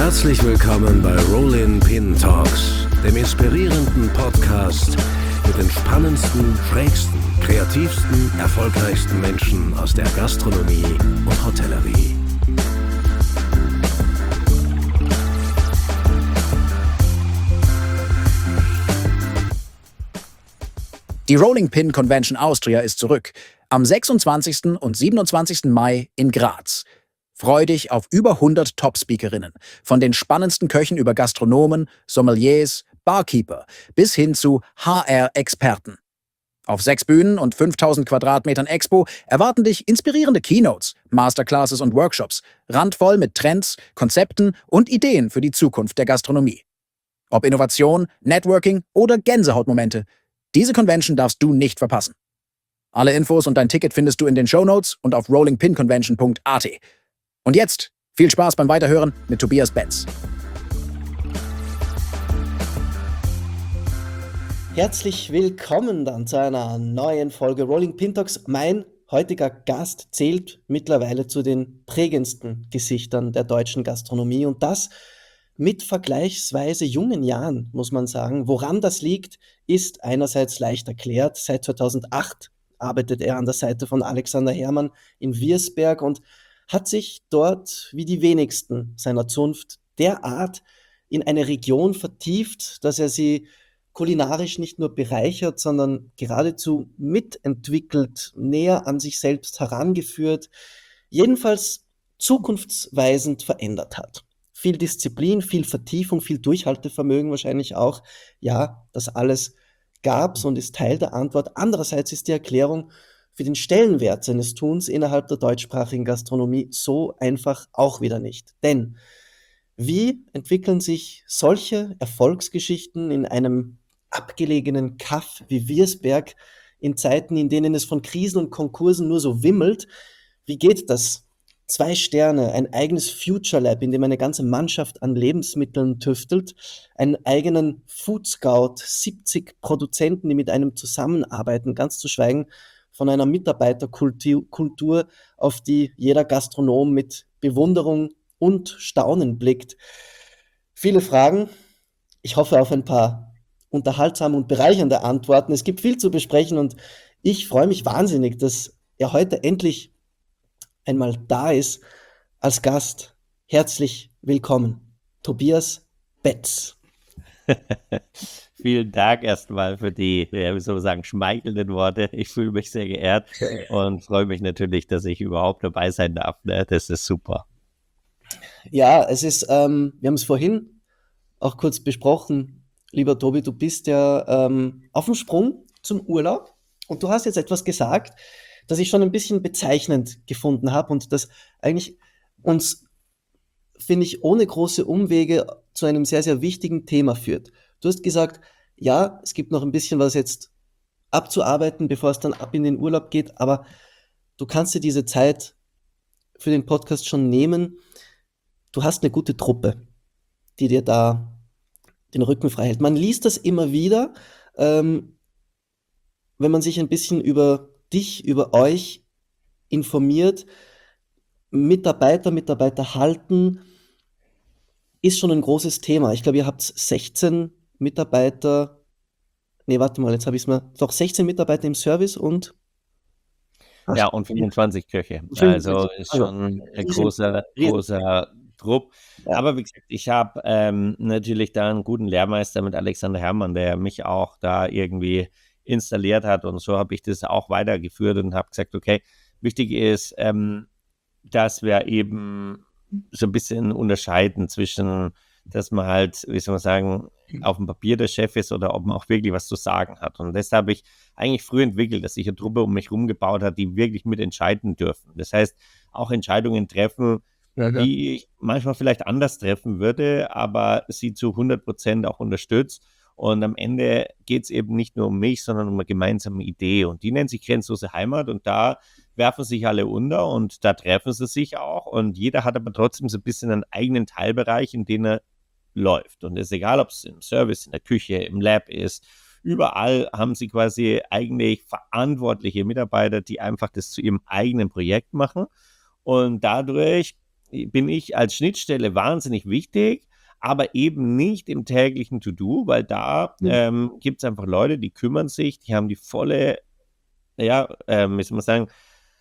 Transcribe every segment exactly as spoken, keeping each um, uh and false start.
Herzlich willkommen bei Rollin Pin Talks, dem inspirierenden Podcast mit den spannendsten, schrägsten, kreativsten, erfolgreichsten Menschen aus der Gastronomie und Hotellerie. Die Rolling Pin Convention Austria ist zurück. Am sechsundzwanzigsten und siebenundzwanzigsten Mai in Graz. Freu dich auf über hundert Top-Speakerinnen. Von den spannendsten Köchen über Gastronomen, Sommeliers, Barkeeper bis hin zu H R-Experten. Auf sechs Bühnen und fünftausend Quadratmetern Expo erwarten dich inspirierende Keynotes, Masterclasses und Workshops, randvoll mit Trends, Konzepten und Ideen für die Zukunft der Gastronomie. Ob Innovation, Networking oder Gänsehautmomente, diese Convention darfst du nicht verpassen. Alle Infos und dein Ticket findest du in den Shownotes und auf rolling pin convention punkt a t. Und jetzt viel Spaß beim Weiterhören mit Tobias Betz. Herzlich willkommen dann zu einer neuen Folge Rolling Pin Talks. Mein heutiger Gast zählt mittlerweile zu den prägendsten Gesichtern der deutschen Gastronomie und das mit vergleichsweise jungen Jahren, muss man sagen. Woran das liegt, ist einerseits leicht erklärt. Seit zweitausendacht arbeitet er an der Seite von Alexander Herrmann in Wiersberg und hat sich dort, wie die wenigsten seiner Zunft, derart in eine Region vertieft, dass er sie kulinarisch nicht nur bereichert, sondern geradezu mitentwickelt, näher an sich selbst herangeführt, jedenfalls zukunftsweisend verändert hat. Viel Disziplin, viel Vertiefung, viel Durchhaltevermögen wahrscheinlich auch. Ja, das alles gab's und ist Teil der Antwort. Andererseits ist die Erklärung für den Stellenwert seines Tuns innerhalb der deutschsprachigen Gastronomie so einfach auch wieder nicht. Denn wie entwickeln sich solche Erfolgsgeschichten in einem abgelegenen Kaff wie Wiersberg in Zeiten, in denen es von Krisen und Konkursen nur so wimmelt? Wie geht das? Zwei Sterne, ein eigenes Future Lab, in dem eine ganze Mannschaft an Lebensmitteln tüftelt, einen eigenen Food Scout, siebzig Produzenten, die mit einem zusammenarbeiten, ganz zu schweigen von einer Mitarbeiterkultur, Kultur, auf die jeder Gastronom mit Bewunderung und Staunen blickt. Viele Fragen, ich hoffe auf ein paar unterhaltsame und bereichernde Antworten. Es gibt viel zu besprechen und ich freue mich wahnsinnig, dass er heute endlich einmal da ist als Gast. Herzlich willkommen, Tobias Betz. Vielen Dank erstmal für die, ja, wie soll man sagen, schmeichelnden Worte. Ich fühle mich sehr geehrt und freue mich natürlich, dass ich überhaupt dabei sein darf. Ne? Das ist super. Ja, es ist, ähm, wir haben es vorhin auch kurz besprochen, lieber Tobi, du bist ja ähm, auf dem Sprung zum Urlaub und du hast jetzt etwas gesagt, das ich schon ein bisschen bezeichnend gefunden habe und das eigentlich uns, finde ich, ohne große Umwege zu einem sehr, sehr wichtigen Thema führt. Du hast gesagt, ja, es gibt noch ein bisschen was jetzt abzuarbeiten, bevor es dann ab in den Urlaub geht, aber du kannst dir diese Zeit für den Podcast schon nehmen. Du hast eine gute Truppe, die dir da den Rücken frei hält. Man liest das immer wieder, ähm, wenn man sich ein bisschen über dich, über euch informiert. Mitarbeiter, Mitarbeiter halten ist schon ein großes Thema. Ich glaube, ihr habt sechzehn Mitarbeiter, nee, warte mal, jetzt habe ich es mal, doch sechzehn Mitarbeiter im Service und Ja, und fünfundzwanzig Köche. Also ist schon ein großer, großer Trupp. Ja. Aber wie gesagt, ich habe ähm, natürlich da einen guten Lehrmeister mit Alexander Herrmann, der mich auch da irgendwie installiert hat und so habe ich das auch weitergeführt und habe gesagt, okay, wichtig ist, ähm, dass wir eben so ein bisschen unterscheiden zwischen, dass man halt, wie soll man sagen, auf dem Papier der Chef ist oder ob man auch wirklich was zu sagen hat. Und das habe ich eigentlich früh entwickelt, dass ich eine Truppe um mich herum gebaut habe, die wirklich mitentscheiden dürfen. Das heißt, auch Entscheidungen treffen, ja, ja. die ich manchmal vielleicht anders treffen würde, aber sie zu hundert Prozent auch unterstützt. Und am Ende geht es eben nicht nur um mich, sondern um eine gemeinsame Idee. Und die nennt sich Grenzenlose Heimat. Und da werfen sich alle unter und da treffen sie sich auch. Und jeder hat aber trotzdem so ein bisschen einen eigenen Teilbereich, in den er läuft. Und es ist egal, ob es im Service, in der Küche, im Lab ist. Überall haben sie quasi eigentlich verantwortliche Mitarbeiter, die einfach das zu ihrem eigenen Projekt machen. Und dadurch bin ich als Schnittstelle wahnsinnig wichtig, aber eben nicht im täglichen To-Do, weil da Mhm. ähm, gibt es einfach Leute, die kümmern sich, die haben die volle, ja, ähm, wie soll man sagen,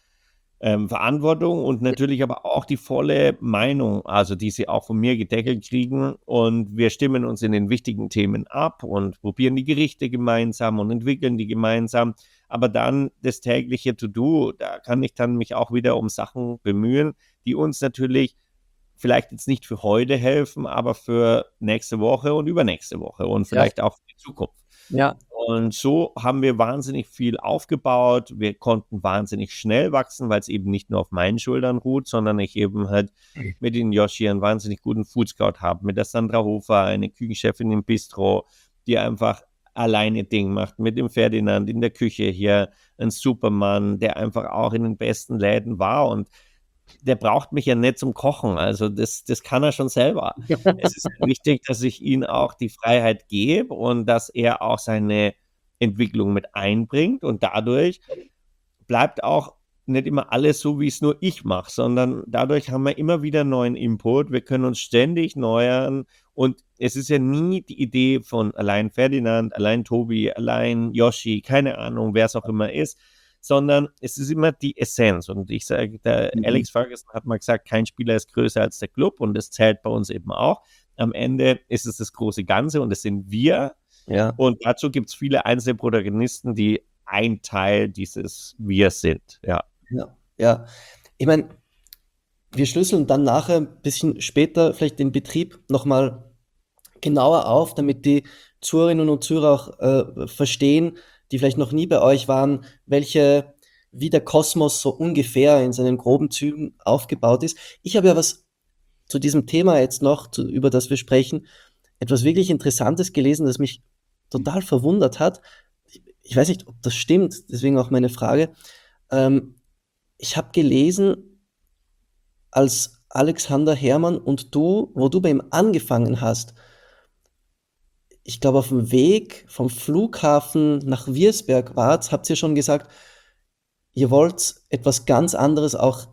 ähm, Verantwortung und natürlich aber auch die volle Meinung, also die sie auch von mir gedeckelt kriegen. Und wir stimmen uns in den wichtigen Themen ab und probieren die Gerichte gemeinsam und entwickeln die gemeinsam. Aber dann das tägliche To-Do, da kann ich dann mich auch wieder um Sachen bemühen, die uns natürlich vielleicht jetzt nicht für heute helfen, aber für nächste Woche und übernächste Woche und vielleicht auch für die Zukunft. Ja. Und so haben wir wahnsinnig viel aufgebaut. Wir konnten wahnsinnig schnell wachsen, weil es eben nicht nur auf meinen Schultern ruht, sondern ich eben halt mit den Yoshi einen wahnsinnig guten Food Scout habe, mit der Sandra Hofer, eine Küchenchefin im Bistro, die einfach alleine Ding macht, mit dem Ferdinand in der Küche hier, ein Supermann, der einfach auch in den besten Läden war und der braucht mich ja nicht zum Kochen, also das, das kann er schon selber. Es ist wichtig, dass ich ihm auch die Freiheit gebe und dass er auch seine Entwicklung mit einbringt und dadurch bleibt auch nicht immer alles so, wie es nur ich mache, sondern dadurch haben wir immer wieder neuen Input, wir können uns ständig neuern und es ist ja nie die Idee von allein Ferdinand, allein Tobi, allein Yoshi, keine Ahnung, wer es auch immer ist, sondern es ist immer die Essenz. Und ich sage, der Mhm. Alex Ferguson hat mal gesagt, kein Spieler ist größer als der Club und das zählt bei uns eben auch. Am Ende ist es das große Ganze und das sind wir. Ja. Und dazu gibt es viele einzelne Protagonisten, die ein Teil dieses Wir sind. Ja. Ja, ja. Ich meine, wir schlüsseln dann nachher ein bisschen später vielleicht den Betrieb nochmal genauer auf, damit die Zuhörerinnen und Zuhörer auch äh, verstehen, die vielleicht noch nie bei euch waren, welche, wie der Kosmos so ungefähr in seinen groben Zügen aufgebaut ist. Ich habe ja was zu diesem Thema jetzt noch, zu, über das wir sprechen, etwas wirklich Interessantes gelesen, das mich total verwundert hat. Ich, ich weiß nicht, ob das stimmt, deswegen auch meine Frage. Ähm, ich habe gelesen, als Alexander Herrmann und du, wo du bei ihm angefangen hast, ich glaube, auf dem Weg vom Flughafen nach Wiesberg wart, habt ihr schon gesagt, ihr wollt etwas ganz anderes auch,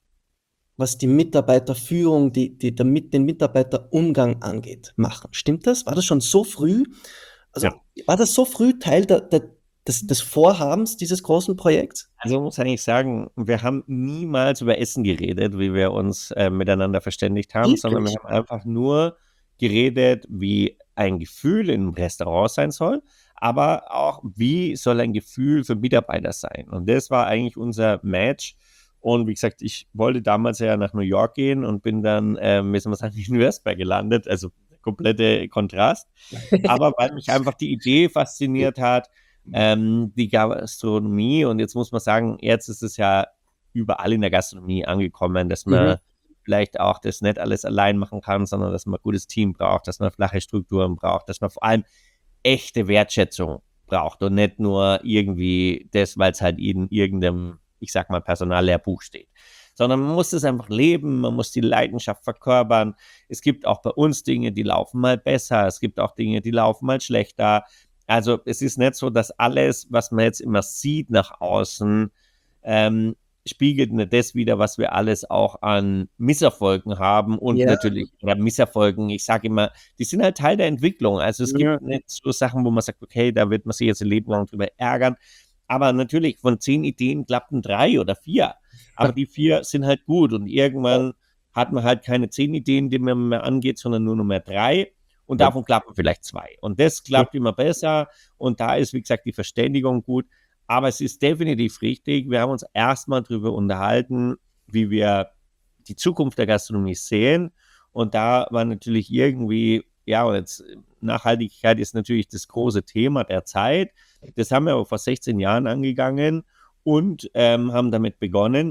was die Mitarbeiterführung, die, die, der, mit- den Mitarbeiterumgang angeht, machen. Stimmt das? War das schon so früh? Also Ja. war das so früh Teil der, der, des, des Vorhabens dieses großen Projekts? Also man muss eigentlich sagen, wir haben niemals über Essen geredet, wie wir uns äh, miteinander verständigt haben, Wirklich? sondern wir haben einfach nur geredet, wie ein Gefühl im Restaurant sein soll, aber auch, wie soll ein Gefühl für Mitarbeiter sein. Und das war eigentlich unser Match. Und wie gesagt, ich wollte damals ja nach New York gehen und bin dann, ähm, wie soll man sagen, in Nürnberg gelandet, also komplette Kontrast. Aber weil mich einfach die Idee fasziniert hat, ähm, die Gastronomie, und jetzt muss man sagen, jetzt ist es ja überall in der Gastronomie angekommen, dass man Mhm. vielleicht auch das nicht alles allein machen kann, sondern dass man ein gutes Team braucht, dass man flache Strukturen braucht, dass man vor allem echte Wertschätzung braucht und nicht nur irgendwie das, weil es halt in irgendeinem, ich sag mal, Personallehrbuch steht. Sondern man muss es einfach leben, man muss die Leidenschaft verkörpern. Es gibt auch bei uns Dinge, die laufen mal besser, es gibt auch Dinge, die laufen mal schlechter. Also es ist nicht so, dass alles, was man jetzt immer sieht nach außen, ähm, spiegelt nicht das wider, was wir alles auch an Misserfolgen haben und Ja. natürlich, oder Misserfolgen, ich sage immer, die sind halt Teil der Entwicklung. Also es Ja. gibt nicht so Sachen, wo man sagt, okay, da wird man sich jetzt ein Leben lang drüber ärgern. Aber natürlich, von zehn Ideen klappen drei oder vier. Aber die vier sind halt gut und irgendwann hat man halt keine zehn Ideen, die man mehr angeht, sondern nur noch mehr drei. Und Ja. davon klappen vielleicht zwei. Und das klappt immer besser. Und da ist, wie gesagt, die Verständigung gut. Aber es ist definitiv richtig. Wir haben uns erstmal darüber unterhalten, wie wir die Zukunft der Gastronomie sehen. Und da war natürlich irgendwie, ja, und jetzt Nachhaltigkeit ist natürlich das große Thema der Zeit. Das haben wir aber vor sechzehn Jahren angegangen und ähm, haben damit begonnen,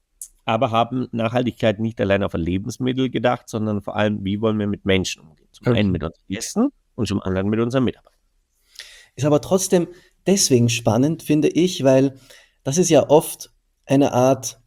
aber haben Nachhaltigkeit nicht allein auf ein Lebensmittel gedacht, sondern vor allem, wie wollen wir mit Menschen umgehen. Zum Okay. einen mit unseren Gästen und zum anderen mit unseren Mitarbeitern. Ist aber trotzdem deswegen spannend, finde ich, weil das ist ja oft eine Art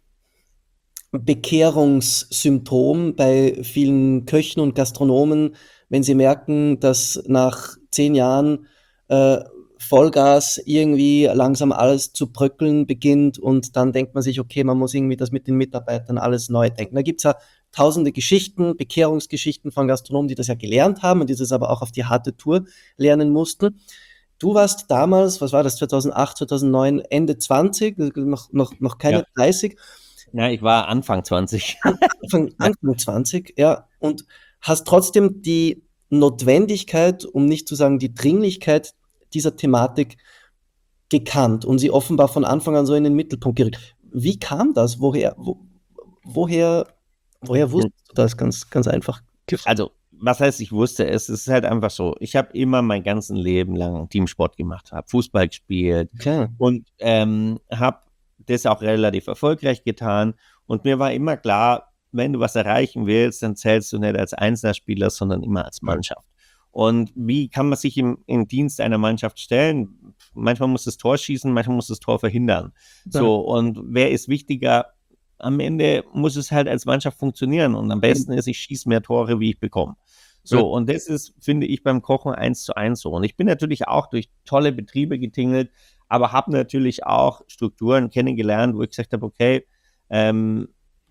Bekehrungssymptom bei vielen Köchen und Gastronomen, wenn sie merken, dass nach zehn Jahren äh, Vollgas irgendwie langsam alles zu bröckeln beginnt und dann denkt man sich, okay, man muss irgendwie das mit den Mitarbeitern alles neu denken. Da gibt es ja tausende Geschichten, Bekehrungsgeschichten von Gastronomen, die das ja gelernt haben und die das aber auch auf die harte Tour lernen mussten. Du warst damals, was war das, zweitausendacht, zweitausendneun, Ende zwanzig, noch, noch, noch keine Ja. dreißig. Ja, ich war Anfang zwanzig. Anfang, Anfang zwanzig, ja, und hast trotzdem die Notwendigkeit, um nicht zu sagen die Dringlichkeit dieser Thematik gekannt und sie offenbar von Anfang an so in den Mittelpunkt gerückt. Wie kam das? Woher, wo, woher, woher wusstest du das? Ganz, ganz einfach gefragt. Also, was heißt, ich wusste es? Es ist halt einfach so. Ich habe immer mein ganzes Leben lang Teamsport gemacht, habe Fußball gespielt Okay. und ähm, habe das auch relativ erfolgreich getan. Und mir war immer klar, wenn du was erreichen willst, dann zählst du nicht als Einzelspieler, sondern immer als Mannschaft. Und wie kann man sich im, im Dienst einer Mannschaft stellen? Manchmal muss das Tor schießen, manchmal muss das Tor verhindern. So, und wer ist wichtiger? Am Ende muss es halt als Mannschaft funktionieren. Und am besten ist, ich schieße mehr Tore, wie ich bekomme. So, Ja. und das ist, finde ich, beim Kochen eins zu eins so. Und ich bin natürlich auch durch tolle Betriebe getingelt, aber habe natürlich auch Strukturen kennengelernt, wo ich gesagt habe, okay, ähm,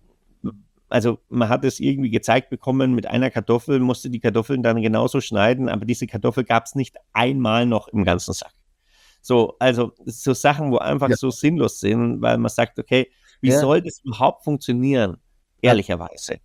also man hat es irgendwie gezeigt bekommen, mit einer Kartoffel musste die Kartoffeln dann genauso schneiden, aber diese Kartoffel gab es nicht einmal noch im ganzen Sack. So, also so Sachen, wo einfach Ja. so sinnlos sind, weil man sagt, okay, wie Ja. soll das überhaupt funktionieren? Ehrlicherweise.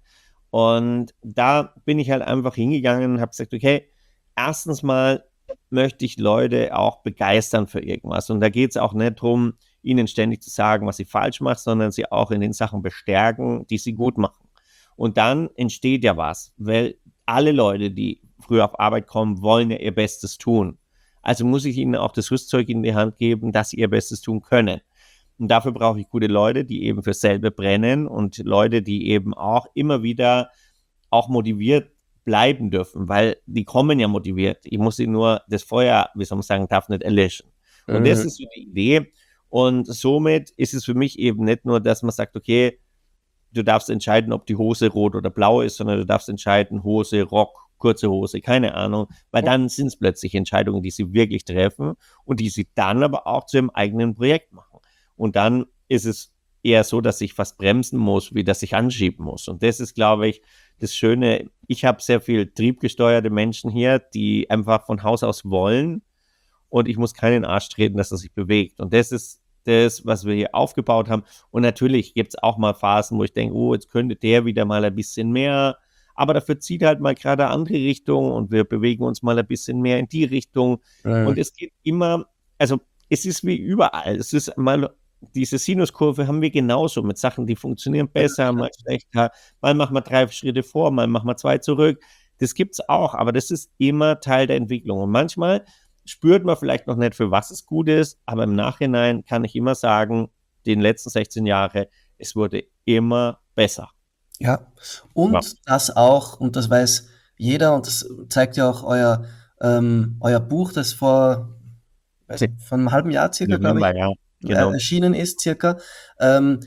Und da bin ich halt einfach hingegangen und habe gesagt, okay, erstens mal möchte ich Leute auch begeistern für irgendwas. Und da geht es auch nicht darum, ihnen ständig zu sagen, was sie falsch machen, sondern sie auch in den Sachen bestärken, die sie gut machen. Und dann entsteht ja was, weil alle Leute, die früher auf Arbeit kommen, wollen ja ihr Bestes tun. Also muss ich ihnen auch das Rüstzeug in die Hand geben, dass sie ihr Bestes tun können. Und dafür brauche ich gute Leute, die eben für selbe brennen und Leute, die eben auch immer wieder auch motiviert bleiben dürfen, weil die kommen ja motiviert. Ich muss sie nur, das Feuer, wie soll man sagen, darf nicht erlöschen. Und Mhm. das ist so die Idee. Und somit ist es für mich eben nicht nur, dass man sagt, okay, du darfst entscheiden, ob die Hose rot oder blau ist, sondern du darfst entscheiden, Hose, Rock, kurze Hose, keine Ahnung, weil dann sind es plötzlich Entscheidungen, die sie wirklich treffen und die sie dann aber auch zu ihrem eigenen Projekt machen. Und dann ist es eher so, dass ich fast bremsen muss, wie dass ich anschieben muss. Und das ist, glaube ich, das Schöne. Ich habe sehr viel triebgesteuerte Menschen hier, die einfach von Haus aus wollen und ich muss keinen Arsch treten, dass er sich bewegt. Und das ist das, was wir hier aufgebaut haben. Und natürlich gibt es auch mal Phasen, wo ich denke, oh, jetzt könnte der wieder mal ein bisschen mehr. Aber dafür zieht halt mal gerade eine andere Richtung und wir bewegen uns mal ein bisschen mehr in die Richtung. Mhm. Und es geht immer, also es ist wie überall. Es ist mal, diese Sinuskurve haben wir genauso mit Sachen, die funktionieren besser, mal schlechter. Mal machen wir drei Schritte vor, mal machen wir zwei zurück. Das gibt es auch, aber das ist immer Teil der Entwicklung. Und manchmal spürt man vielleicht noch nicht, für was es gut ist, aber im Nachhinein kann ich immer sagen, den letzten sechzehn Jahre, es wurde immer besser. Ja, und Ja. das auch, und das weiß jeder, und das zeigt ja auch euer, ähm, euer Buch, das vor, weiß nicht, vor einem halben Jahr circa, glaube ich, November, ja, genau. äh, erschienen ist, circa. Ähm,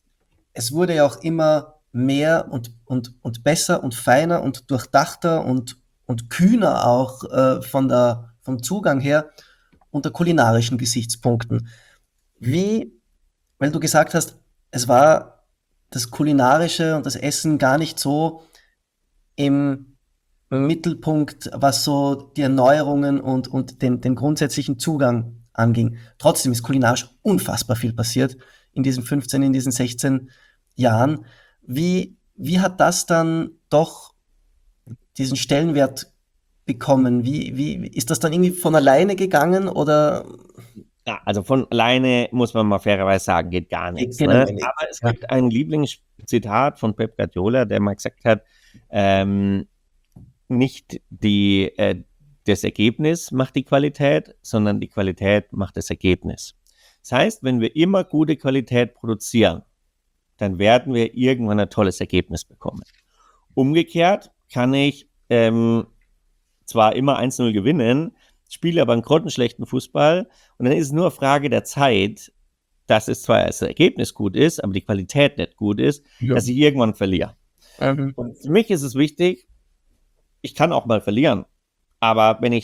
es wurde ja auch immer mehr und, und, und besser und feiner und durchdachter und, und kühner auch äh, von der, vom Zugang her unter kulinarischen Gesichtspunkten. Wie, weil du gesagt hast, es war das Kulinarische und das Essen gar nicht so im Mittelpunkt, was so die Erneuerungen und, und den, den grundsätzlichen Zugang anging. Trotzdem ist kulinarisch unfassbar viel passiert in diesen fünfzehn, in diesen sechzehn Jahren. Wie, wie hat das dann doch diesen Stellenwert bekommen? Wie, wie ist das dann irgendwie von alleine gegangen oder? Ja, also von alleine muss man mal fairerweise sagen, geht gar nichts. Geht Ne? genau nicht. Aber es Ja. gibt ein Lieblingszitat von Pep Guardiola, der mal gesagt hat, ähm, nicht die, äh, das Ergebnis macht die Qualität, sondern die Qualität macht das Ergebnis. Das heißt, wenn wir immer gute Qualität produzieren, dann werden wir irgendwann ein tolles Ergebnis bekommen. Umgekehrt kann ich ähm, zwar immer eins null gewinnen, spiele aber einen grottenschlechten Fußball und dann ist es nur eine Frage der Zeit, dass es zwar das Ergebnis gut ist, aber die Qualität nicht gut ist, Ja. dass ich irgendwann verliere. Ähm, Und für mich ist es wichtig, ich kann auch mal verlieren, aber wenn ich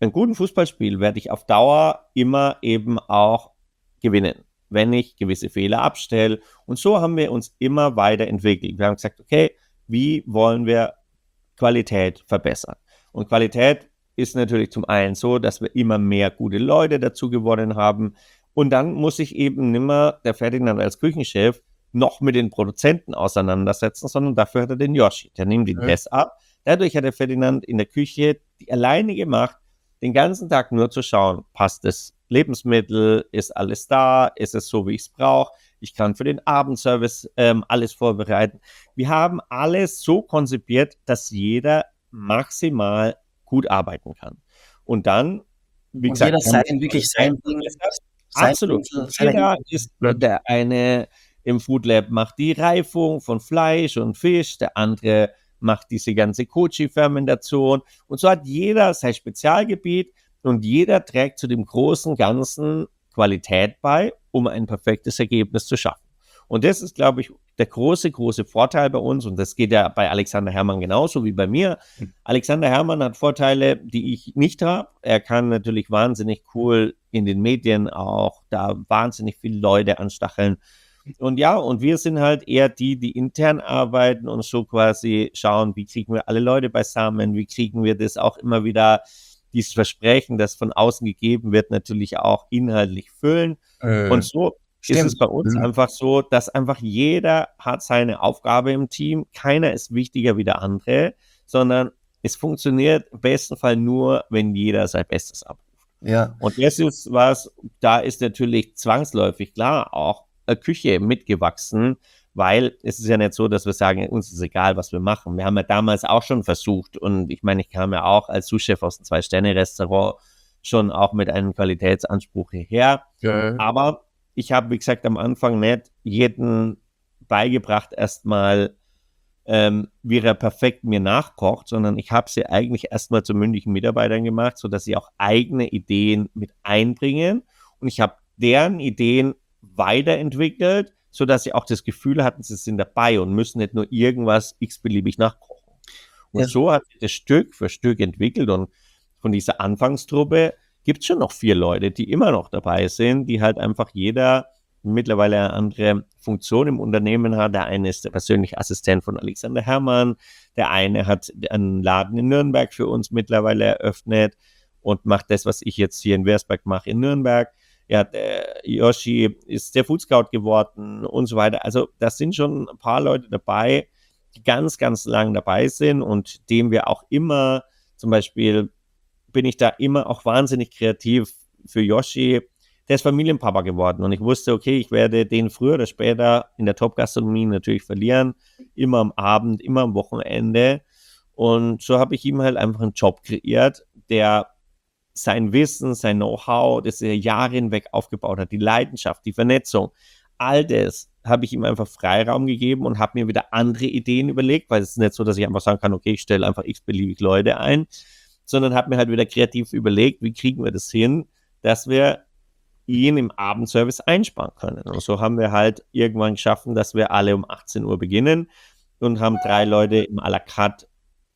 ein guten Fußballspiel werde ich auf Dauer immer eben auch gewinnen, wenn ich gewisse Fehler abstelle. Und so haben wir uns immer weiterentwickelt. Wir haben gesagt, okay, wie wollen wir Qualität verbessern? Und Qualität ist natürlich zum einen so, dass wir immer mehr gute Leute dazu gewonnen haben. Und dann muss sich eben nicht mehr der Ferdinand als Küchenchef noch mit den Produzenten auseinandersetzen, sondern dafür hat er den Yoshi. Der nimmt den Test ab. Dadurch hat der Ferdinand in der Küche die alleinige Macht, den ganzen Tag nur zu schauen, passt das Lebensmittel, ist alles da, ist es so, wie ich es brauche, ich kann für den Abendservice ähm, alles vorbereiten. Wir haben alles so konzipiert, dass jeder maximal gut arbeiten kann. Und dann, wie Und gesagt, jeder sein, wirklich sein Ding. absolut. Jeder ist der eine im Food Lab macht die Reifung von Fleisch und Fisch, der andere macht diese ganze Kochi-Fermentation. Und so hat jeder sein Spezialgebiet und jeder trägt zu dem großen Ganzen Qualität bei, um ein perfektes Ergebnis zu schaffen. Und das ist, glaube ich, der große, große Vorteil bei uns. Und das geht ja bei Alexander Herrmann genauso wie bei mir. Mhm. Alexander Herrmann hat Vorteile, die ich nicht habe. Er kann natürlich wahnsinnig cool in den Medien auch da wahnsinnig viele Leute anstacheln. Und ja, und wir sind halt eher die, die intern arbeiten und so quasi schauen, wie kriegen wir alle Leute beisammen, wie kriegen wir das auch immer wieder, dieses Versprechen, das von außen gegeben wird, natürlich auch inhaltlich füllen. Äh, und so stimmt. Ist es bei uns mhm. einfach so, dass einfach jeder hat seine Aufgabe im Team, keiner ist wichtiger wie der andere, sondern es funktioniert im besten Fall nur, wenn jeder sein Bestes abruft. Ja. Und das ist was, da ist natürlich zwangsläufig klar auch Küche mitgewachsen, weil es ist ja nicht so, dass wir sagen, uns ist egal, was wir machen. Wir haben ja damals auch schon versucht und ich meine, ich kam ja auch als Sous-Chef aus einem Zwei-Sterne-Restaurant schon auch mit einem Qualitätsanspruch hierher. Ja. Aber ich habe, wie gesagt, am Anfang nicht jeden beigebracht erstmal, ähm, wie er perfekt mir nachkocht, sondern ich habe sie eigentlich erstmal zu mündigen Mitarbeitern gemacht, sodass sie auch eigene Ideen mit einbringen und ich habe deren Ideen weiterentwickelt, sodass sie auch das Gefühl hatten, sie sind dabei und müssen nicht nur irgendwas x-beliebig nachkochen. Und ja. so hat sich das Stück für Stück entwickelt und von dieser Anfangstruppe gibt es schon noch vier Leute, die immer noch dabei sind, die halt einfach jeder mittlerweile eine andere Funktion im Unternehmen hat. Der eine ist der persönliche Assistent von Alexander Herrmann, der eine hat einen Laden in Nürnberg für uns mittlerweile eröffnet und macht das, was ich jetzt hier in Versberg mache, in Nürnberg. Ja, der Yoshi ist der Food Scout geworden und so weiter. Also das sind schon ein paar Leute dabei, die ganz, ganz lang dabei sind und dem wir auch immer, zum Beispiel bin ich da immer auch wahnsinnig kreativ für Yoshi. Der ist Familienpapa geworden und ich wusste, okay, ich werde den früher oder später in der Top-Gastronomie natürlich verlieren, immer am Abend, immer am Wochenende und so habe ich ihm halt einfach einen Job kreiert, der sein Wissen, sein Know-how, das er Jahre hinweg aufgebaut hat, die Leidenschaft, die Vernetzung, all das habe ich ihm einfach Freiraum gegeben und habe mir wieder andere Ideen überlegt, weil es ist nicht so, dass ich einfach sagen kann, okay, ich stelle einfach x-beliebig Leute ein, sondern habe mir halt wieder kreativ überlegt, wie kriegen wir das hin, dass wir ihn im Abendservice einsparen können. Und so haben wir halt irgendwann geschaffen, dass wir alle um achtzehn Uhr beginnen und haben drei Leute im à la carte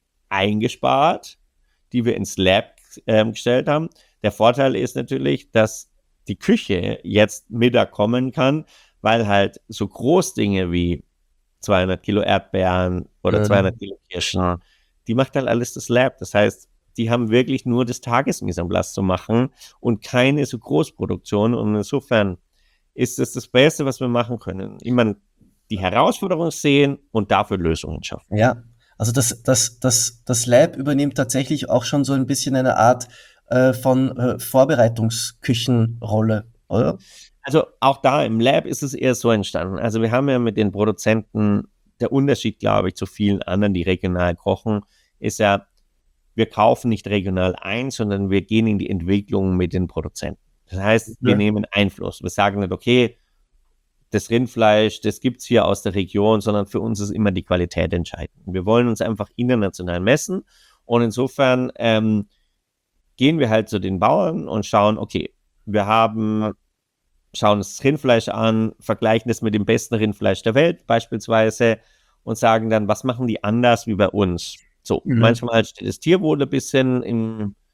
eingespart, die wir ins Lab ähm, gestellt haben. Der Vorteil ist natürlich, dass die Küche jetzt Mittag kommen kann, weil halt so Großdinge wie zweihundert Kilo Erdbeeren oder mhm. zweihundert Kilo Kirschen, die macht halt alles das Lab. Das heißt, die haben wirklich nur das Tagesmise en place zu machen und keine so Großproduktion. Und insofern ist es das Beste, was wir machen können. Immer die Herausforderung sehen und dafür Lösungen schaffen. Ja, also das, das, das, das Lab übernimmt tatsächlich auch schon so ein bisschen eine Art äh, von äh, Vorbereitungsküchenrolle, oder? Also auch da im Lab ist es eher so entstanden. Also wir haben ja mit den Produzenten, der Unterschied, glaube ich, zu vielen anderen, die regional kochen, ist ja, wir kaufen nicht regional ein, sondern wir gehen in die Entwicklung mit den Produzenten. Das heißt, wir ja. nehmen Einfluss. Wir sagen nicht, okay, das Rindfleisch, das gibt es hier aus der Region, sondern für uns ist immer die Qualität entscheidend. Wir wollen uns einfach international messen und insofern ähm, gehen wir halt zu den Bauern und schauen, okay, wir haben, schauen uns das Rindfleisch an, vergleichen das mit dem besten Rindfleisch der Welt beispielsweise und sagen dann, was machen die anders wie bei uns? So, mhm. manchmal steht das Tierwohl ein bisschen im,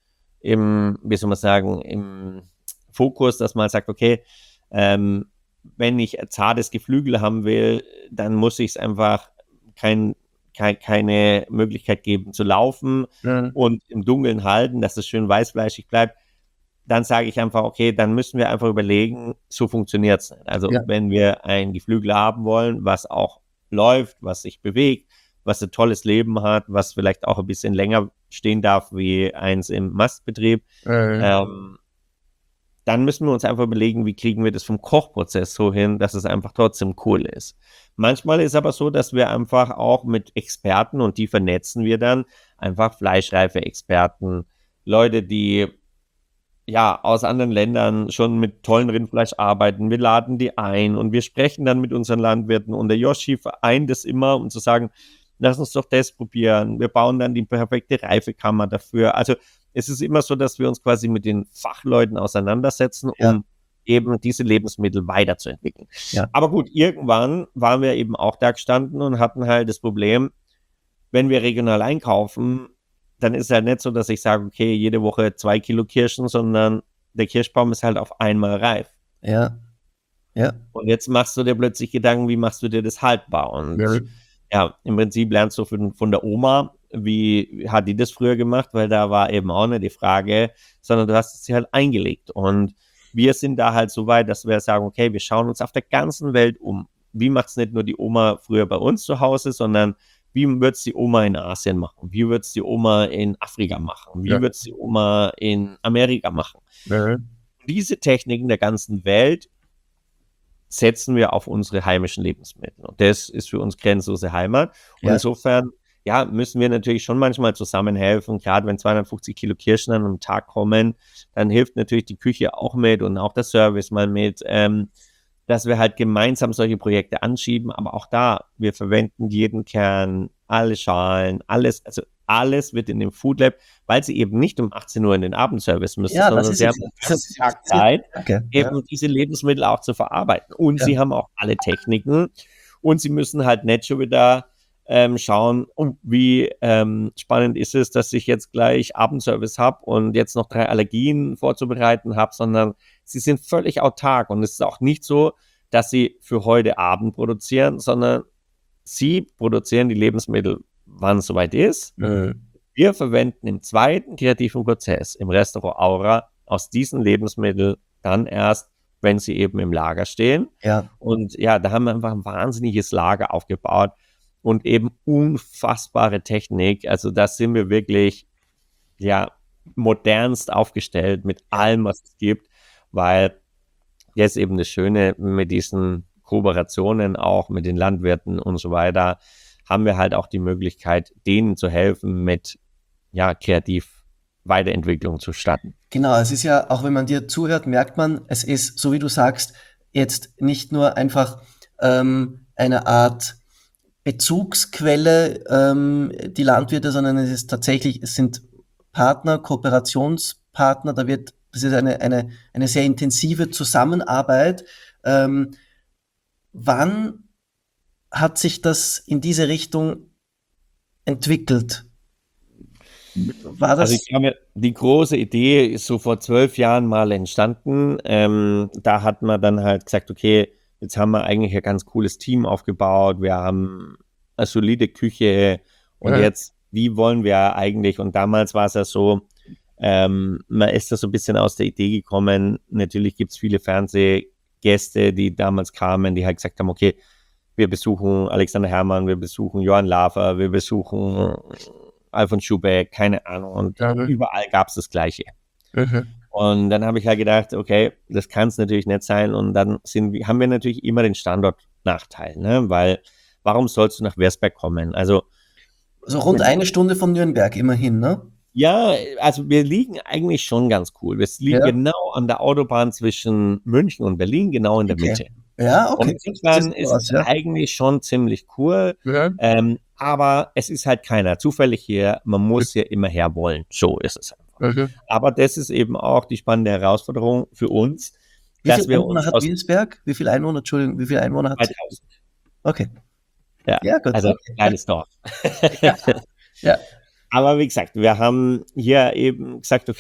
im, wie soll man sagen, im Fokus, dass man sagt, okay, ähm, wenn ich ein zartes Geflügel haben will, dann muss ich es einfach kein, kein, keine Möglichkeit geben zu laufen Mhm. und im Dunkeln halten, dass es schön weißfleischig bleibt. Dann sage ich einfach, okay, dann müssen wir einfach überlegen, so funktioniert es nicht. Also Ja. wenn wir ein Geflügel haben wollen, was auch läuft, was sich bewegt, was ein tolles Leben hat, was vielleicht auch ein bisschen länger stehen darf wie eins im Mastbetrieb, Mhm. ähm, dann müssen wir uns einfach überlegen, wie kriegen wir das vom Kochprozess so hin, dass es einfach trotzdem cool ist. Manchmal ist aber so, dass wir einfach auch mit Experten, und die vernetzen wir dann, einfach fleischreife Experten, Leute, die ja aus anderen Ländern schon mit tollen Rindfleisch arbeiten. Wir laden die ein und wir sprechen dann mit unseren Landwirten, und der Yoshi vereint das immer, um zu sagen, lass uns doch das probieren. Wir bauen dann die perfekte Reifekammer dafür. Also es ist immer so, dass wir uns quasi mit den Fachleuten auseinandersetzen, um Ja. eben diese Lebensmittel weiterzuentwickeln. Ja. Aber gut, irgendwann waren wir eben auch da gestanden und hatten halt das Problem, wenn wir regional einkaufen, dann ist es halt nicht so, dass ich sage, okay, jede Woche zwei Kilo Kirschen, sondern der Kirschbaum ist halt auf einmal reif. Ja. Ja. Und jetzt machst du dir plötzlich Gedanken, wie machst du dir das haltbar? Und Ja. ja, im Prinzip lernst du von, von der Oma, wie hat die das früher gemacht, weil da war eben auch nicht die Frage, sondern du hast es sie halt eingelegt. Und wir sind da halt so weit, dass wir sagen, okay, wir schauen uns auf der ganzen Welt um. Wie macht es nicht nur die Oma früher bei uns zu Hause, sondern wie wird es die Oma in Asien machen? Wie wird es die Oma in Afrika machen? Wie Ja. wird es die Oma in Amerika machen? Mhm. Diese Techniken der ganzen Welt setzen wir auf unsere heimischen Lebensmittel. Und das ist für uns grenzenlose Heimat. Und Ja. insofern, ja, müssen wir natürlich schon manchmal zusammenhelfen. Gerade wenn zweihundertfünfzig Kilo Kirschen an einem Tag kommen, dann hilft natürlich die Küche auch mit und auch der Service mal mit, ähm, dass wir halt gemeinsam solche Projekte anschieben. Aber auch da, wir verwenden jeden Kern, alle Schalen, alles, also alles wird in dem Food Lab, weil sie eben nicht um achtzehn Uhr in den Abendservice müssen, Ja, sondern das ist sie es. haben den Das ganzen ist- Tag Zeit, Danke. eben Ja. diese Lebensmittel auch zu verarbeiten. Und Ja. sie haben auch alle Techniken, und sie müssen halt nicht schon wieder ähm, schauen, oh, wie ähm, spannend ist es, dass ich jetzt gleich Abendservice habe und jetzt noch drei Allergien vorzubereiten habe, sondern sie sind völlig autark, und es ist auch nicht so, dass sie für heute Abend produzieren, sondern sie produzieren die Lebensmittel, wann es soweit ist. Mhm. Wir verwenden im zweiten kreativen Prozess im Restaurant Aura aus diesen Lebensmitteln dann erst, wenn sie eben im Lager stehen. Ja. Und ja, da haben wir einfach ein wahnsinniges Lager aufgebaut und eben unfassbare Technik. Also da sind wir wirklich, ja, modernst aufgestellt mit allem, was es gibt, weil jetzt eben das Schöne mit diesen Kooperationen auch mit den Landwirten und so weiter, haben wir halt auch die Möglichkeit, denen zu helfen, mit ja, kreativ Weiterentwicklung zu starten. Genau, es ist ja, auch wenn man dir zuhört, merkt man, es ist, so wie du sagst, jetzt nicht nur einfach ähm, eine Art Bezugsquelle, ähm, die Landwirte, sondern es ist tatsächlich, es sind Partner, Kooperationspartner, da wird, das ist eine, eine, eine sehr intensive Zusammenarbeit. Ähm, wann hat sich das in diese Richtung entwickelt? War das? Also ich glaube, die große Idee ist so vor zwölf Jahren mal entstanden. Ähm, da hat man dann halt gesagt, okay, jetzt haben wir eigentlich ein ganz cooles Team aufgebaut. Wir haben eine solide Küche und Ja. jetzt, wie wollen wir eigentlich? Und damals war es ja so, ähm, man ist da so ein bisschen aus der Idee gekommen. Natürlich gibt es viele Fernsehgäste, die damals kamen, die halt gesagt haben, okay, wir besuchen Alexander Herrmann, wir besuchen Johann Lafer, wir besuchen Alfons Schubeck, keine Ahnung. Und Ja, ne? überall gab es das Gleiche. Mhm. Und dann habe ich halt gedacht, okay, das kann es natürlich nicht sein. Und dann sind, wir- haben wir natürlich immer den Standortnachteil, ne? Weil warum sollst du nach Versberg kommen? Also So rund eine Stunde von Nürnberg immerhin, ne? ja, also wir liegen eigentlich schon ganz cool. Wir liegen Ja. genau an der Autobahn zwischen München und Berlin, genau in der Okay. Mitte. Ja, Und okay. insofern Das ist was, es ja. eigentlich schon ziemlich cool. Ja. Ähm, aber es ist halt keiner zufällig hier. Man muss hier immer her wollen. So ist es einfach. Okay. Aber das ist eben auch die spannende Herausforderung für uns, Wie dass viele wir Einwohner uns hat aus Wilsberg? Wie viele Einwohner, Entschuldigung, wie viele Einwohner hat sie? zweitausend, Okay. ja, Ja, gut. also Okay. ein kleines Dorf. Ja. Aber wie gesagt, wir haben hier eben gesagt, okay,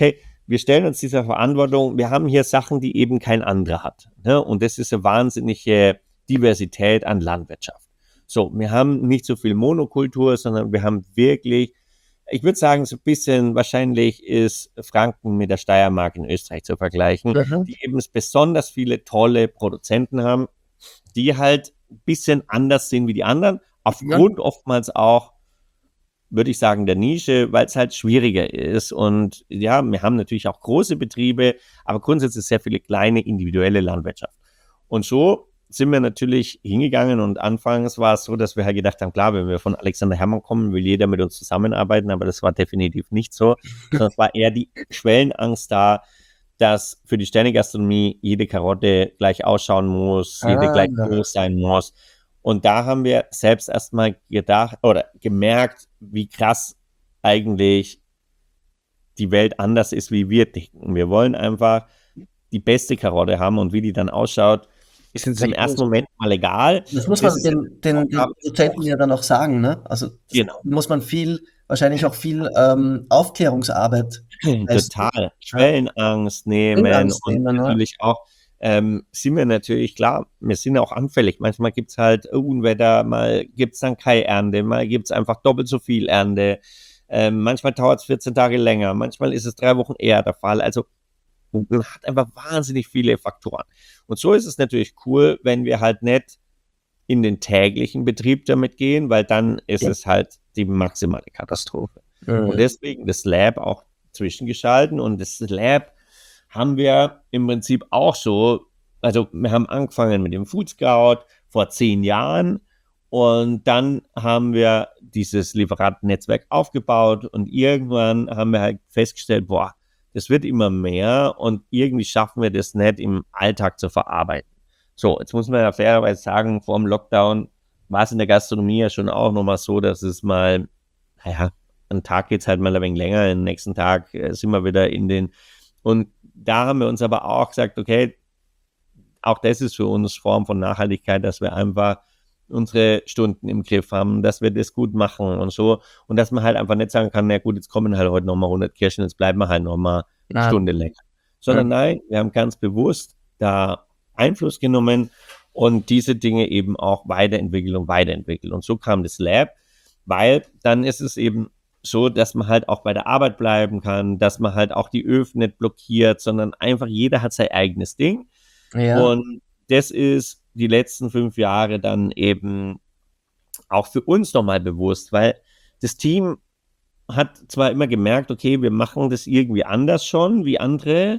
wir stellen uns dieser Verantwortung, wir haben hier Sachen, die eben kein anderer hat. Ne? Und das ist eine wahnsinnige Diversität an Landwirtschaft. So, wir haben nicht so viel Monokultur, sondern wir haben wirklich, ich würde sagen, so ein bisschen, wahrscheinlich ist Franken mit der Steiermark in Österreich zu vergleichen, mhm. die eben besonders viele tolle Produzenten haben, die halt ein bisschen anders sind wie die anderen, aufgrund ja. oftmals auch, würde ich sagen, der Nische, weil es halt schwieriger ist. Und ja, wir haben natürlich auch große Betriebe, aber grundsätzlich sehr viele kleine individuelle Landwirtschaft. Und so sind wir natürlich hingegangen und anfangs war es so, dass wir halt gedacht haben, klar, wenn wir von Alexander Herrmann kommen, will jeder mit uns zusammenarbeiten, aber das war definitiv nicht so, sondern es war eher die Schwellenangst da, dass für die Sternegastronomie jede Karotte gleich ausschauen muss, ah, jede gleich ja. groß sein muss. Und da haben wir selbst erstmal gedacht oder gemerkt, wie krass eigentlich die Welt anders ist, wie wir denken. Wir wollen einfach die beste Karotte haben und wie die dann ausschaut, ist uns im ersten Moment mal egal. Das muss man den, den, den Produzenten ja dann auch sagen, ne? Also genau. muss man viel, wahrscheinlich auch viel ähm, Aufklärungsarbeit Total. Schwellenangst nehmen Schwellenangst und nehmen, natürlich ja. auch Ähm, sind wir natürlich, klar, wir sind auch anfällig. Manchmal gibt es halt Unwetter, mal gibt es dann keine Ernte, mal gibt es einfach doppelt so viel Ernte. Ähm, manchmal dauert es vierzehn Tage länger, manchmal ist es drei Wochen eher der Fall. Also man hat einfach wahnsinnig viele Faktoren. Und so ist es natürlich cool, wenn wir halt nicht in den täglichen Betrieb damit gehen, weil dann ist ja. es halt die maximale Katastrophe. Mhm. Und deswegen das Lab auch zwischengeschalten und das Lab haben wir im Prinzip auch so, also wir haben angefangen mit dem Food Scout vor zehn Jahren und dann haben wir dieses Lieferantennetzwerk aufgebaut und irgendwann haben wir halt festgestellt, boah, das wird immer mehr und irgendwie schaffen wir das nicht im Alltag zu verarbeiten. So, jetzt muss man ja fairerweise sagen, vor dem Lockdown war es in der Gastronomie ja schon auch nochmal so, dass es mal, naja, einen Tag geht es halt mal ein wenig länger, den nächsten Tag sind wir wieder in den, und da haben wir uns aber auch gesagt, okay, auch das ist für uns Form von Nachhaltigkeit, dass wir einfach unsere Stunden im Griff haben, dass wir das gut machen und so. Und dass man halt einfach nicht sagen kann, na gut, jetzt kommen halt heute nochmal hundert Kirschen, jetzt bleiben wir halt nochmal eine Stunde länger. Sondern ja. nein, wir haben ganz bewusst da Einfluss genommen und diese Dinge eben auch weiterentwickelt und weiterentwickelt. Und so kam das Lab, weil dann ist es eben so, dass man halt auch bei der Arbeit bleiben kann, dass man halt auch die Öfen nicht blockiert, sondern einfach jeder hat sein eigenes Ding. Ja. Und das ist die letzten fünf Jahre dann eben auch für uns nochmal bewusst, weil das Team hat zwar immer gemerkt, okay, wir machen das irgendwie anders schon wie andere,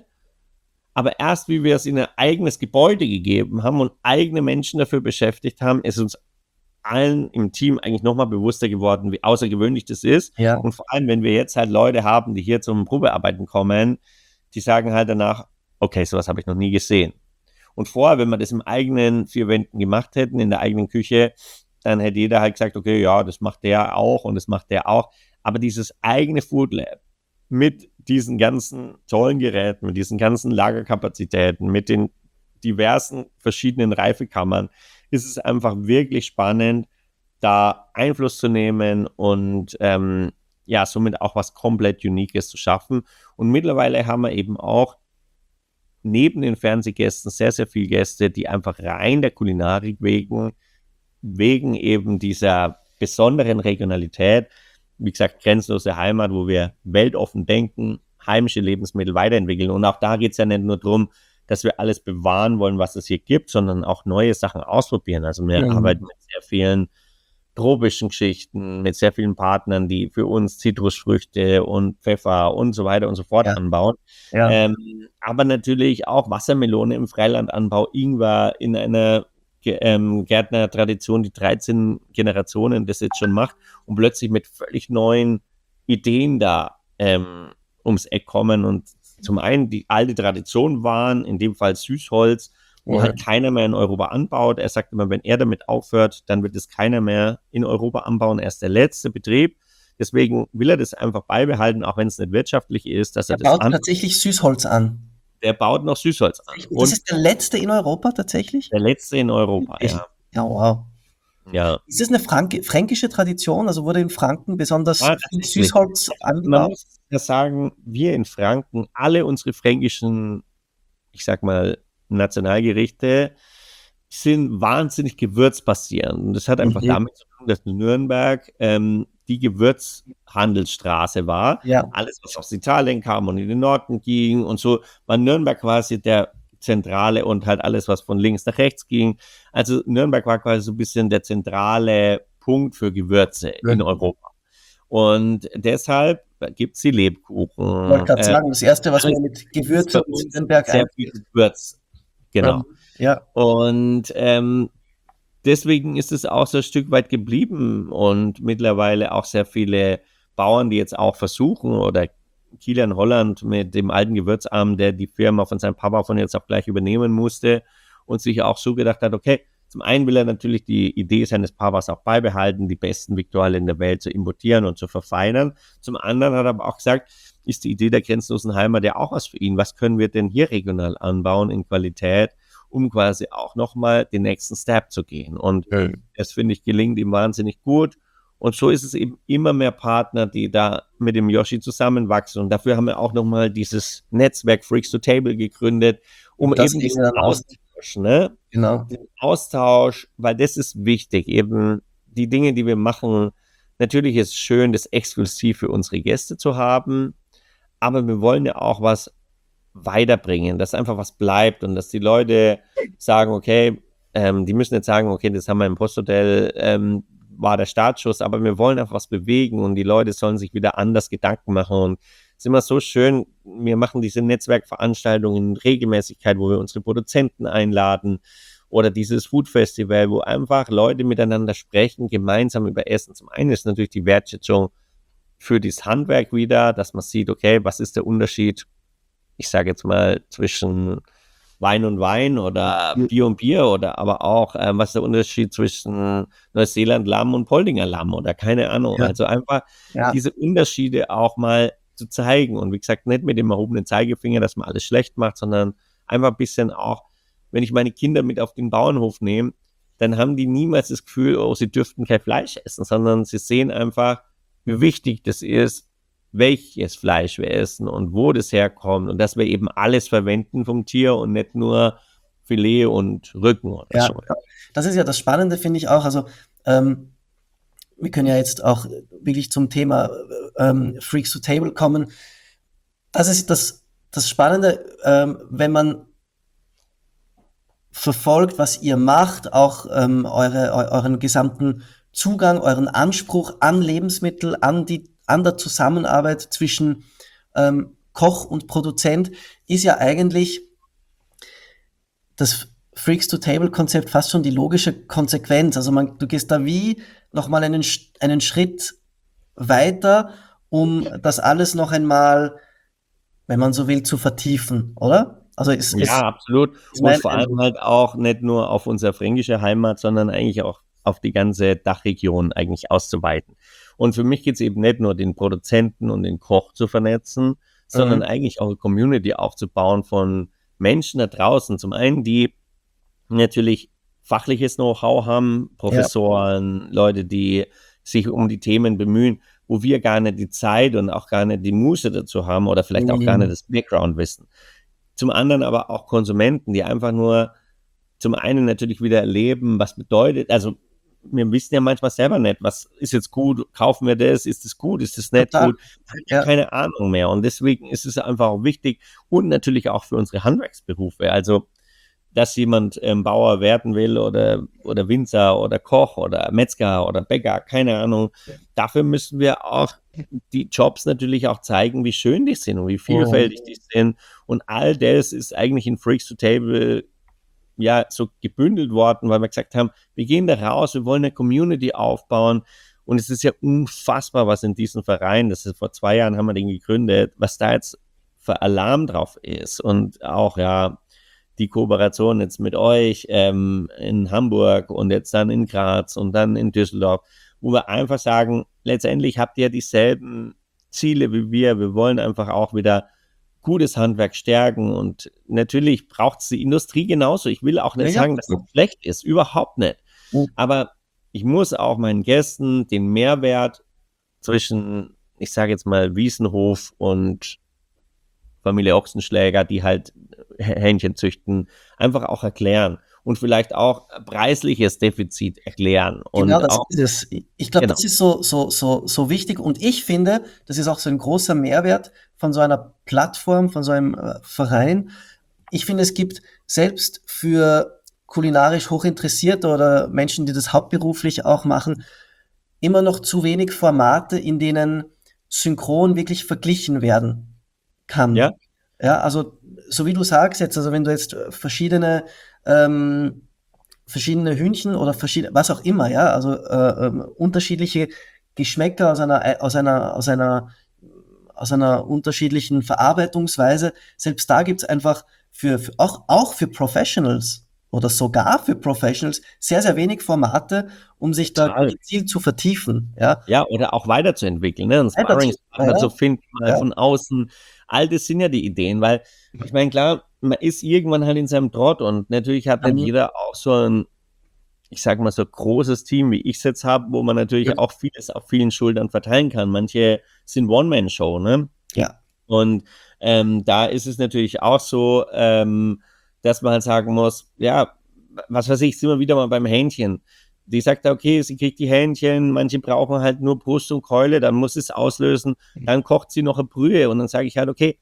aber erst wie wir es in ein eigenes Gebäude gegeben haben und eigene Menschen dafür beschäftigt haben, ist uns allen im Team eigentlich nochmal bewusster geworden, wie außergewöhnlich das ist. Ja. Und vor allem, wenn wir jetzt halt Leute haben, die hier zum Probearbeiten kommen, die sagen halt danach, okay, sowas habe ich noch nie gesehen. Und vorher, wenn wir das im eigenen vier Wänden gemacht hätten, in der eigenen Küche, dann hätte jeder halt gesagt, okay, ja, das macht der auch und das macht der auch. Aber dieses eigene Food Lab mit diesen ganzen tollen Geräten, mit diesen ganzen Lagerkapazitäten, mit den diversen verschiedenen Reifekammern, ist es einfach wirklich spannend, da Einfluss zu nehmen und ähm, ja, somit auch was komplett Uniques zu schaffen. Und mittlerweile haben wir eben auch neben den Fernsehgästen sehr, sehr viele Gäste, die einfach rein der Kulinarik wegen, wegen eben dieser besonderen Regionalität, wie gesagt, grenzenlose Heimat, wo wir weltoffen denken, heimische Lebensmittel weiterentwickeln. Und auch da geht es ja nicht nur darum, dass wir alles bewahren wollen, was es hier gibt, sondern auch neue Sachen ausprobieren. Also wir mhm. arbeiten mit sehr vielen tropischen Geschichten, mit sehr vielen Partnern, die für uns Zitrusfrüchte und Pfeffer und so weiter und so fort ja. anbauen. Ja. Ähm, aber natürlich auch Wassermelone im Freilandanbau, Ingwer in einer ähm, Gärtnertradition, die dreizehn Generationen das jetzt schon macht und plötzlich mit völlig neuen Ideen da ähm, ums Eck kommen und zum einen die alte Tradition waren, in dem Fall Süßholz, wo ja. halt keiner mehr in Europa anbaut. Er sagt immer, wenn er damit aufhört, dann wird es keiner mehr in Europa anbauen. Er ist der letzte Betrieb. Deswegen will er das einfach beibehalten, auch wenn es nicht wirtschaftlich ist. Dass er, er das baut an- tatsächlich Süßholz an. Der baut noch Süßholz an. Und das ist der letzte in Europa tatsächlich? Der letzte in Europa, Echt? ja. Ja, wow. Ja. Ist das eine Frank- fränkische Tradition? Also wurde in Franken besonders ja, Süßholz angebaut? Muss, das sagen wir in Franken, alle unsere fränkischen, ich sag mal, Nationalgerichte sind wahnsinnig gewürzbasierend. Und das hat einfach Mhm. damit zu tun, dass Nürnberg ähm, die Gewürzhandelsstraße war. Ja. Alles, was aus Italien kam und in den Norden ging und so, war Nürnberg quasi der Zentrale und halt alles, was von links nach rechts ging. Also Nürnberg war quasi so ein bisschen der zentrale Punkt für Gewürze Ja. in Europa. Und deshalb gibt es die Lebkuchen. Ich wollte gerade äh, sagen, das Erste, was alles mir mit Gewürze bei und uns Nürnberg sehr viel Gewürz. Genau. Ähm, ja, Und ähm, deswegen ist es auch so ein Stück weit geblieben und mittlerweile auch sehr viele Bauern, die jetzt auch versuchen, oder Kilian Holland mit dem alten Gewürzarm, der die Firma von seinem Papa von jetzt auch gleich übernehmen musste und sich auch so gedacht hat, okay, zum einen will er natürlich die Idee seines Papas auch beibehalten, die besten Viktualien der Welt zu importieren und zu verfeinern. Zum anderen hat er aber auch gesagt, ist die Idee der grenzenlosen Heimat ja auch was für ihn. Was können wir denn hier regional anbauen in Qualität, um quasi auch nochmal den nächsten Step zu gehen? Und ja. das, finde ich, gelingt ihm wahnsinnig gut. Und so ist es eben immer mehr Partner, die da mit dem Yoshi zusammenwachsen. Und dafür haben wir auch nochmal dieses Netzwerk Freaks to Table gegründet, um Das eben ging diesen dann aus. Austausch, ne? Genau. Den Austausch, weil das ist wichtig, eben die Dinge, die wir machen. Natürlich ist es schön, das exklusiv für unsere Gäste zu haben, aber wir wollen ja auch was weiterbringen, dass einfach was bleibt und dass die Leute sagen, okay, ähm, die müssen jetzt sagen, okay, das haben wir im Posthotel, ähm, war der Startschuss, aber wir wollen einfach was bewegen und die Leute sollen sich wieder anders Gedanken machen. Und es ist immer so schön, wir machen diese Netzwerkveranstaltungen in Regelmäßigkeit, wo wir unsere Produzenten einladen, oder dieses Food Festival, wo einfach Leute miteinander sprechen, gemeinsam über Essen. Zum einen ist natürlich die Wertschätzung für das Handwerk wieder, dass man sieht, okay, was ist der Unterschied, ich sage jetzt mal, zwischen Wein und Wein oder Bier und Bier, oder aber auch, ähm, was ist der Unterschied zwischen Neuseeland Lamm und Poldinger Lamm oder keine Ahnung. Ja. Also einfach Ja. diese Unterschiede auch mal zu zeigen und wie gesagt, nicht mit dem erhobenen Zeigefinger, dass man alles schlecht macht, sondern einfach ein bisschen auch, wenn ich meine Kinder mit auf den Bauernhof nehme, dann haben die niemals das Gefühl, oh, sie dürften kein Fleisch essen, sondern sie sehen einfach, wie wichtig das ist, welches Fleisch wir essen und wo das herkommt und dass wir eben alles verwenden vom Tier und nicht nur Filet und Rücken oder Ja, so. das ist ja das Spannende, finde ich auch. Also, ähm, wir können ja jetzt auch wirklich zum Thema ähm, Freaks to Table kommen. Das ist das, das Spannende, ähm, wenn man verfolgt, was ihr macht, auch ähm, eure, eu- euren gesamten Zugang, euren Anspruch an Lebensmittel, an die, an der Zusammenarbeit zwischen ähm, Koch und Produzent, ist ja eigentlich das Freaks to Table Konzept fast schon die logische Konsequenz. Also man, du gehst da wie nochmal einen, Sch- einen Schritt weiter, um das alles noch einmal, wenn man so will, zu vertiefen, oder? Also es, es, Ja, absolut. ist Und mein vor allem Eindruck. halt auch nicht nur auf unsere fränkische Heimat, sondern eigentlich auch auf die ganze Dachregion eigentlich auszuweiten. Und für mich geht es eben nicht nur, den Produzenten und den Koch zu vernetzen, sondern Mhm. eigentlich auch eine Community aufzubauen von Menschen da draußen. Zum einen, die natürlich fachliches Know-how haben, Professoren, Leute, die sich um die Themen bemühen, wo wir gar nicht die Zeit und auch gar nicht die Muße dazu haben oder vielleicht auch gar Mhm. nicht das Background-Wissen. Zum anderen aber auch Konsumenten, die einfach nur zum einen natürlich wieder erleben, was bedeutet, also wir wissen ja manchmal selber nicht, was ist jetzt gut, kaufen wir das, ist das gut, ist das nicht Total. gut, haben ja Ja. keine Ahnung mehr und deswegen ist es einfach auch wichtig und natürlich auch für unsere Handwerksberufe, also dass jemand ähm, Bauer werden will oder, oder Winzer oder Koch oder Metzger oder Bäcker, keine Ahnung. Dafür müssen wir auch die Jobs natürlich auch zeigen, wie schön die sind und wie vielfältig die sind. Und all das ist eigentlich in Freaks to Table ja so gebündelt worden, weil wir gesagt haben, wir gehen da raus, wir wollen eine Community aufbauen. Und es ist ja unfassbar, was in diesem Verein, das ist vor zwei Jahren haben wir den gegründet, was da jetzt für Alarm drauf ist. Und auch, ja, die Kooperation jetzt mit euch ähm, in Hamburg und jetzt dann in Graz und dann in Düsseldorf, wo wir einfach sagen, letztendlich habt ihr dieselben Ziele wie wir. Wir wollen einfach auch wieder gutes Handwerk stärken und natürlich braucht es die Industrie genauso. Ich will auch nicht Ja, ja. sagen, dass das schlecht ist, überhaupt nicht. Mhm. Aber ich muss auch meinen Gästen den Mehrwert zwischen ich sage jetzt mal, Wiesenhof und Familie Ochsenschläger, die halt Hähnchen züchten, einfach auch erklären und vielleicht auch preisliches Defizit erklären. Und Genau, das auch, ist es. Ich glaube, genau. das ist so, so, so, so wichtig und ich finde, das ist auch so ein großer Mehrwert von so einer Plattform, von so einem äh, Verein. Ich finde, es gibt selbst für kulinarisch hochinteressierte oder Menschen, die das hauptberuflich auch machen, immer noch zu wenig Formate, in denen synchron wirklich verglichen werden kann. Ja. Ja, also so wie du sagst jetzt, also wenn du jetzt verschiedene ähm, verschiedene Hühnchen oder verschiedene, was auch immer, ja, also äh, ähm, unterschiedliche Geschmäcker aus einer aus einer aus einer aus einer unterschiedlichen Verarbeitungsweise. Selbst da gibt's einfach für, für auch auch für Professionals oder sogar für Professionals sehr sehr wenig Formate, um sich da Total. gezielt zu vertiefen, ja. Ja, oder auch weiterzuentwickeln, ne? Einen Weiterzu- Sparringspartner ja, zu finden, mal ja. von außen. All das sind ja die Ideen, weil ich meine, klar, man ist irgendwann halt in seinem Trott und natürlich hat nicht Mhm. jeder auch so ein, ich sag mal, so ein großes Team, wie ich es jetzt habe, wo man natürlich Ja. auch vieles auf vielen Schultern verteilen kann. Manche sind One-Man-Show, ne? Ja. Und ähm, da ist es natürlich auch so, ähm, dass man halt sagen muss, ja, was weiß ich, sind wir wieder mal beim Hähnchen. Die sagt, okay, sie kriegt die Hähnchen, manche brauchen halt nur Brust und Keule, dann muss es auslösen, dann kocht sie noch eine Brühe und dann sage ich halt, okay,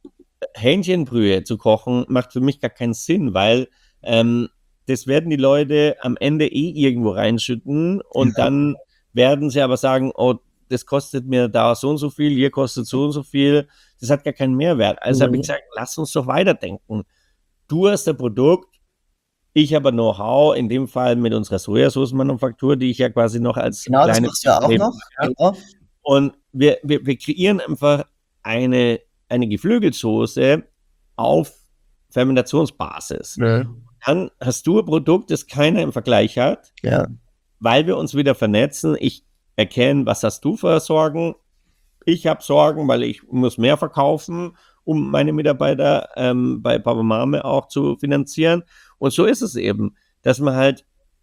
Hähnchenbrühe zu kochen macht für mich gar keinen Sinn, weil ähm, das werden die Leute am Ende eh irgendwo reinschütten und Ja. dann werden sie aber sagen, oh, das kostet mir da so und so viel, hier kostet so und so viel, das hat gar keinen Mehrwert. Also habe ich Mhm. gesagt, lass uns doch weiterdenken. Du hast ein Produkt, ich habe ein Know-how, in dem Fall mit unserer Sojasoßenmanufaktur, die ich ja quasi noch als Genau, das kleine machst du ja auch Unternehmen noch. habe. Genau. Und wir, wir, wir kreieren einfach eine, eine Geflügelsoße auf Fermentationsbasis. Dann hast du ein Produkt, das keiner im Vergleich hat, Ja. weil wir uns wieder vernetzen. Ich erkenne, was hast du für Sorgen? Ich habe Sorgen, weil ich muss mehr verkaufen, um meine Mitarbeiter ähm, bei Papa Mame auch zu finanzieren. Und so ist es eben, dass man halt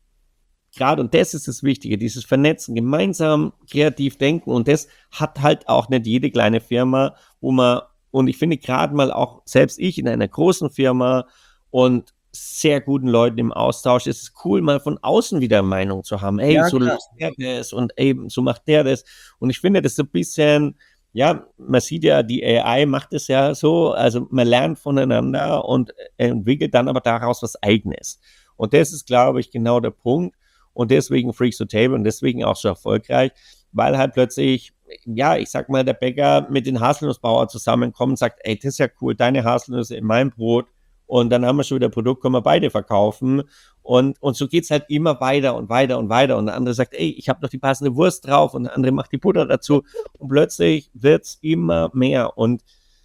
gerade, und das ist das Wichtige, dieses Vernetzen, gemeinsam kreativ denken. Und das hat halt auch nicht jede kleine Firma, wo man, und ich finde gerade mal auch, selbst ich in einer großen Firma und sehr guten Leuten im Austausch, ist es cool, mal von außen wieder eine Meinung zu haben. Ey, Ja, so klar. löst der das und eben, so macht der das. Und ich finde das so ein bisschen, ja, man sieht ja, die A I macht es ja so, also man lernt voneinander und entwickelt dann aber daraus was Eigenes. Und das ist, glaube ich, genau der Punkt. Und deswegen Freaks to Table und deswegen auch so erfolgreich, weil halt plötzlich, ja, ich sag mal, der Bäcker mit den Haselnussbauern zusammenkommt und sagt, ey, das ist ja cool, deine Haselnüsse in meinem Brot. Und dann haben wir schon wieder ein Produkt, können wir beide verkaufen. Und, und so geht's halt immer weiter und weiter und weiter. Und der andere sagt, ey, ich habe noch die passende Wurst drauf und der andere macht die Butter dazu. Und plötzlich wird's immer mehr. Und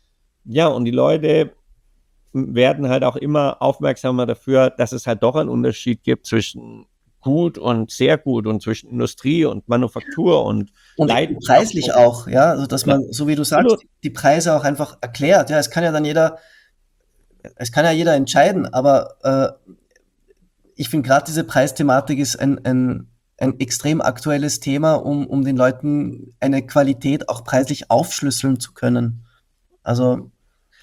ja, und die Leute werden halt auch immer aufmerksamer dafür, dass es halt doch einen Unterschied gibt zwischen gut und sehr gut und zwischen Industrie und Manufaktur und Und Leidenschaft. preislich auch, ja, also dass Ja, man, so wie du sagst, absolut. die Preise auch einfach erklärt. Ja, es kann ja dann jeder, es kann ja jeder entscheiden, aber äh, ich finde gerade diese Preisthematik ist ein, ein, ein extrem aktuelles Thema, um, um den Leuten eine Qualität auch preislich aufschlüsseln zu können. Also,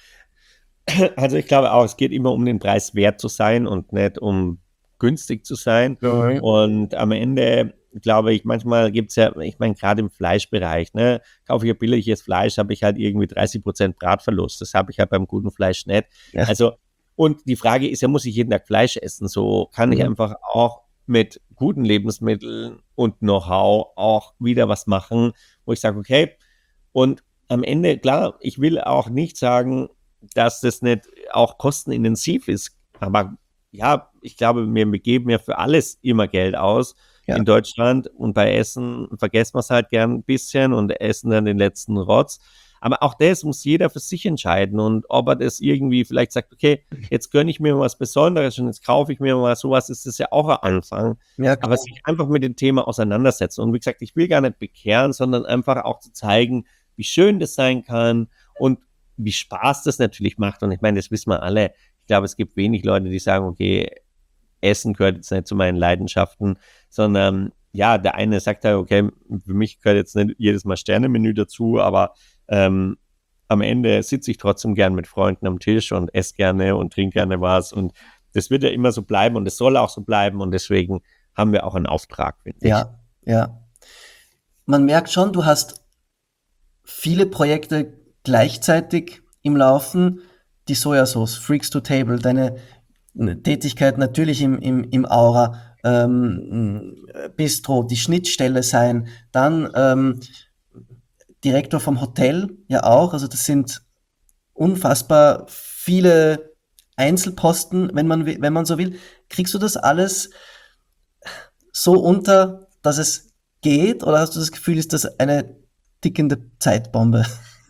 Also ich glaube auch, es geht immer um den Preis wert zu sein und nicht um günstig zu sein. ja. Und am Ende, glaube ich, manchmal gibt es ja, ich meine, gerade im Fleischbereich, ne, kaufe ich ein billiges Fleisch, habe ich halt irgendwie dreißig Prozent Bratverlust. Das habe ich halt beim guten Fleisch nicht. Ja. Also, und die Frage ist ja, muss ich jeden Tag Fleisch essen? So kann ich Ja. einfach auch mit guten Lebensmitteln und Know-how auch wieder was machen, wo ich sage, okay, und am Ende, klar, ich will auch nicht sagen, dass das nicht auch kostenintensiv ist, aber ja, ich glaube, wir geben ja für alles immer Geld aus Ja. in Deutschland und bei Essen vergessen wir es halt gern ein bisschen und essen dann den letzten Rotz. Aber auch das muss jeder für sich entscheiden und ob er das irgendwie vielleicht sagt, okay, jetzt gönne ich mir was Besonderes und jetzt kaufe ich mir mal sowas, ist das ja auch ein Anfang. Ja, klar. Aber sich einfach mit dem Thema auseinandersetzen. Und wie gesagt, ich will gar nicht bekehren, sondern einfach auch zu zeigen, wie schön das sein kann und wie Spaß das natürlich macht. Und ich meine, das wissen wir alle. Ich glaube, es gibt wenig Leute, die sagen, okay, Essen gehört jetzt nicht zu meinen Leidenschaften, sondern ja, der eine sagt halt, okay, für mich gehört jetzt nicht jedes Mal Sternemenü dazu, aber ähm, am Ende sitze ich trotzdem gern mit Freunden am Tisch und esse gerne und trinke gerne was und das wird ja immer so bleiben und es soll auch so bleiben und deswegen haben wir auch einen Auftrag, finde ich. Ja, ja. Man merkt schon, du hast viele Projekte gleichzeitig im Laufen. Die Sojasauce, Freaks to Table, deine Tätigkeit natürlich im, im, im Aura, ähm, Bistro, die Schnittstelle sein, dann ähm, Direktor vom Hotel ja auch, also das sind unfassbar viele Einzelposten, wenn man, wenn man so will. Kriegst du das alles so unter, dass es geht, oder hast du das Gefühl, ist das eine tickende Zeitbombe?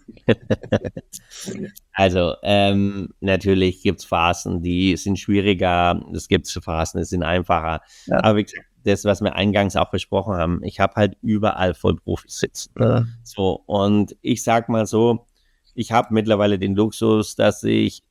Also ähm, natürlich gibt es Phasen, die sind schwieriger, es gibt Phasen, die sind einfacher. Ja. Aber wie gesagt, das, was wir eingangs auch besprochen haben, ich habe halt überall Vollprofis sitzen. Ja. So, und ich sag mal so, ich habe mittlerweile den Luxus, dass ich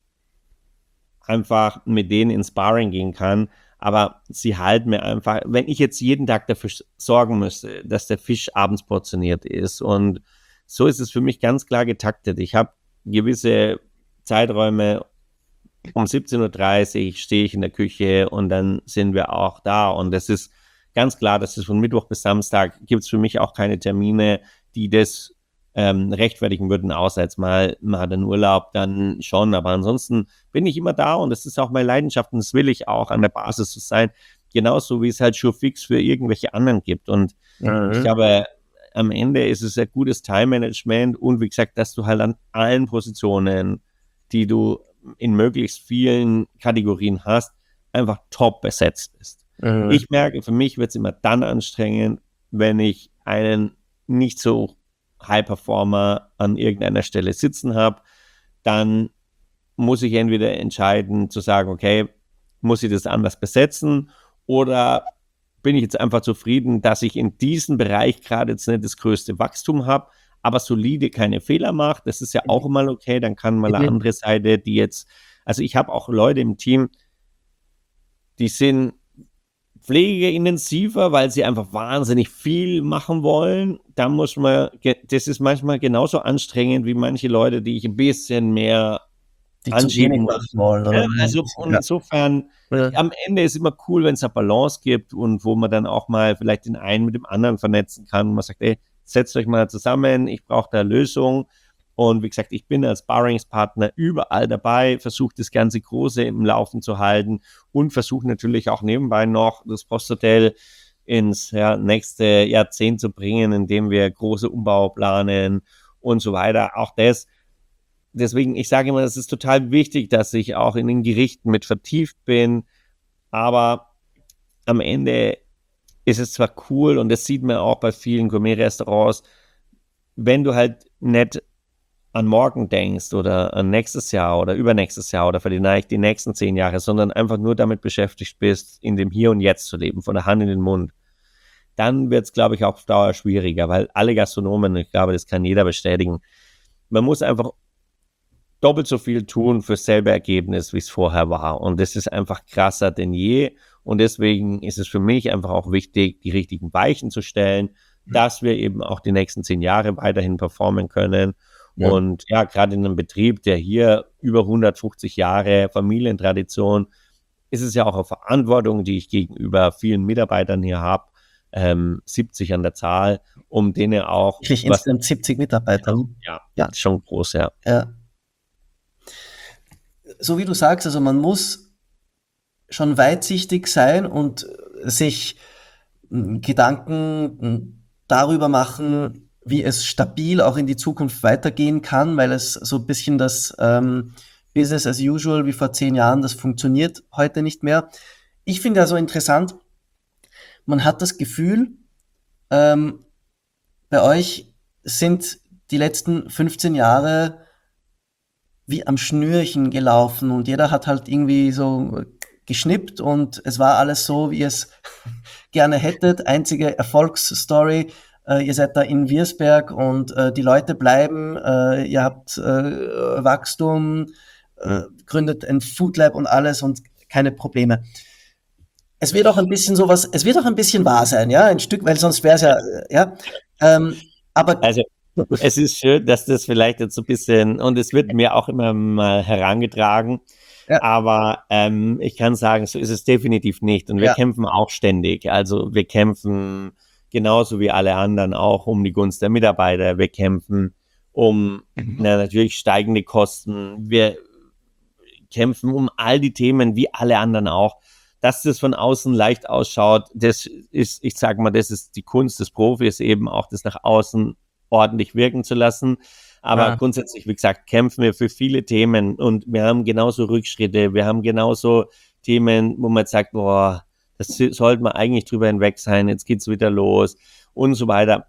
einfach mit denen ins Sparring gehen kann, aber sie halten mir einfach, wenn ich jetzt jeden Tag dafür sorgen müsste, dass der Fisch abends portioniert ist und so ist es für mich ganz klar getaktet. Ich habe gewisse Zeiträume, um siebzehn Uhr dreißig stehe ich in der Küche und dann sind wir auch da und das ist ganz klar, dass es von Mittwoch bis Samstag gibt es für mich auch keine Termine, die das ähm, rechtfertigen würden, außer jetzt mal, mal den Urlaub dann schon, aber ansonsten bin ich immer da und das ist auch meine Leidenschaft und das will ich auch an der Basis zu sein, genauso wie es halt schon fix für irgendwelche anderen gibt und mhm. ich glaube, am Ende ist es ein gutes Time-Management und wie gesagt, dass du halt an allen Positionen, die du in möglichst vielen Kategorien hast, einfach top besetzt bist. Mhm. Ich merke, für mich wird es immer dann anstrengend, wenn ich einen nicht so High-Performer an irgendeiner Stelle sitzen habe, dann muss ich entweder entscheiden zu sagen, okay, muss ich das anders besetzen oder bin ich jetzt einfach zufrieden, dass ich in diesem Bereich gerade jetzt nicht das größte Wachstum habe, aber solide keine Fehler macht. Das ist ja auch mal okay, dann kann mal eine andere Seite, die jetzt, also ich habe auch Leute im Team, die sind pflegeintensiver, weil sie einfach wahnsinnig viel machen wollen. Da muss man, das ist manchmal genauso anstrengend wie manche Leute, die ich ein bisschen mehr die zu wenig machen wollen. Oder? Ja, also und ja. Insofern, ja. Am Ende ist immer cool, wenn es eine Balance gibt und wo man dann auch mal vielleicht den einen mit dem anderen vernetzen kann. Und man sagt, ey, setzt euch mal zusammen, ich brauche da eine Lösung. Und wie gesagt, ich bin als Sparringspartner überall dabei, versuche das ganze Große im Laufen zu halten und versuche natürlich auch nebenbei noch das Posthotel ins ja, nächste Jahrzehnt zu bringen, indem wir große Umbau planen und so weiter. Auch das. Deswegen, ich sage immer, es ist total wichtig, dass ich auch in den Gerichten mit vertieft bin, aber am Ende ist es zwar cool und das sieht man auch bei vielen Gourmet-Restaurants, wenn du halt nicht an morgen denkst oder an nächstes Jahr oder übernächstes Jahr oder vielleicht die nächsten zehn Jahre, sondern einfach nur damit beschäftigt bist, in dem Hier und Jetzt zu leben, von der Hand in den Mund, dann wird es, glaube ich, auch auf Dauer schwieriger, weil alle Gastronomen, ich glaube, das kann jeder bestätigen, man muss einfach doppelt so viel tun für dasselbe Ergebnis, wie es vorher war. Und das ist einfach krasser denn je. Und deswegen ist es für mich einfach auch wichtig, die richtigen Weichen zu stellen, dass wir eben auch die nächsten zehn Jahre weiterhin performen können. Ja. Und ja, gerade in einem Betrieb, der hier über hundertfünfzig Jahre Familientradition, ist es ja auch eine Verantwortung, die ich gegenüber vielen Mitarbeitern hier habe, ähm, siebzig an der Zahl, um denen auch... Ich insgesamt siebzig Mitarbeiter. Ja, ja, schon groß, ja. Ja. So wie du sagst, also man muss schon weitsichtig sein und sich Gedanken darüber machen, wie es stabil auch in die Zukunft weitergehen kann, weil es so ein bisschen das ähm, Business as usual wie vor zehn Jahren, das funktioniert heute nicht mehr. Ich finde also interessant, man hat das Gefühl, ähm, bei euch sind die letzten fünfzehn Jahre wie am Schnürchen gelaufen und jeder hat halt irgendwie so geschnippt und es war alles so, wie ihr es gerne hättet. Einzige Erfolgsstory, äh, ihr seid da in Wirsberg und äh, die Leute bleiben, äh, ihr habt äh, Wachstum, äh, gründet ein Food Lab und alles und keine Probleme. es wird auch ein bisschen sowas, es wird auch ein bisschen wahr sein, ja, ein Stück, weil sonst wäre es ja, ja, ähm, aber Also es ist schön, dass das vielleicht jetzt so ein bisschen, und es wird mir auch immer mal herangetragen, ja, aber ähm, ich kann sagen, so ist es definitiv nicht. Und wir ja, kämpfen auch ständig. Also wir kämpfen genauso wie alle anderen auch um die Gunst der Mitarbeiter. Wir kämpfen um na, natürlich steigende Kosten. Wir kämpfen um all die Themen wie alle anderen auch. Dass das von außen leicht ausschaut, das ist, ich sage mal, das ist die Kunst des Profis, eben auch das nach außen ordentlich wirken zu lassen. Aber ja, grundsätzlich, wie gesagt, kämpfen wir für viele Themen und wir haben genauso Rückschritte, wir haben genauso Themen, wo man jetzt sagt, boah, das sollte man eigentlich drüber hinweg sein, jetzt geht's wieder los und so weiter.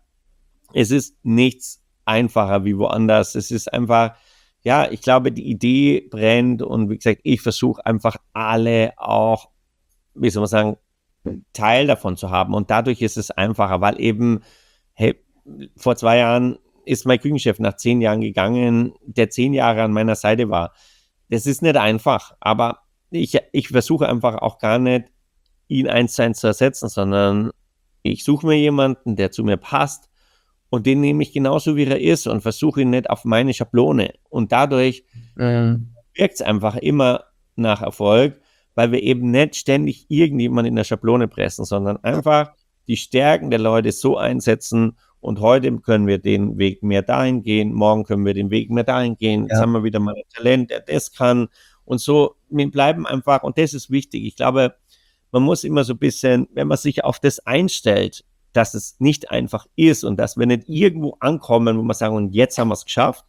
Es ist nichts einfacher wie woanders. Es ist einfach, ja, ich glaube, die Idee brennt und wie gesagt, ich versuche einfach alle auch, wie soll man sagen, Teil davon zu haben und dadurch ist es einfacher, weil eben, hey, vor zwei Jahren ist mein Küchenchef nach zehn Jahren gegangen, der zehn Jahre an meiner Seite war. Das ist nicht einfach, aber ich, ich versuche einfach auch gar nicht, ihn eins zu eins zu ersetzen, sondern ich suche mir jemanden, der zu mir passt und den nehme ich genauso, wie er ist und versuche ihn nicht auf meine Schablone. Und dadurch mhm. wirkt es einfach immer nach Erfolg, weil wir eben nicht ständig irgendjemanden in der Schablone pressen, sondern einfach die Stärken der Leute so einsetzen und heute können wir den Weg mehr dahin gehen, morgen können wir den Weg mehr dahin gehen, jetzt Ja. haben wir wieder mal ein Talent, der das kann und so, wir bleiben einfach, und das ist wichtig, ich glaube, man muss immer so ein bisschen, wenn man sich auf das einstellt, dass es nicht einfach ist und dass wir nicht irgendwo ankommen, wo man sagen, und jetzt haben wir es geschafft,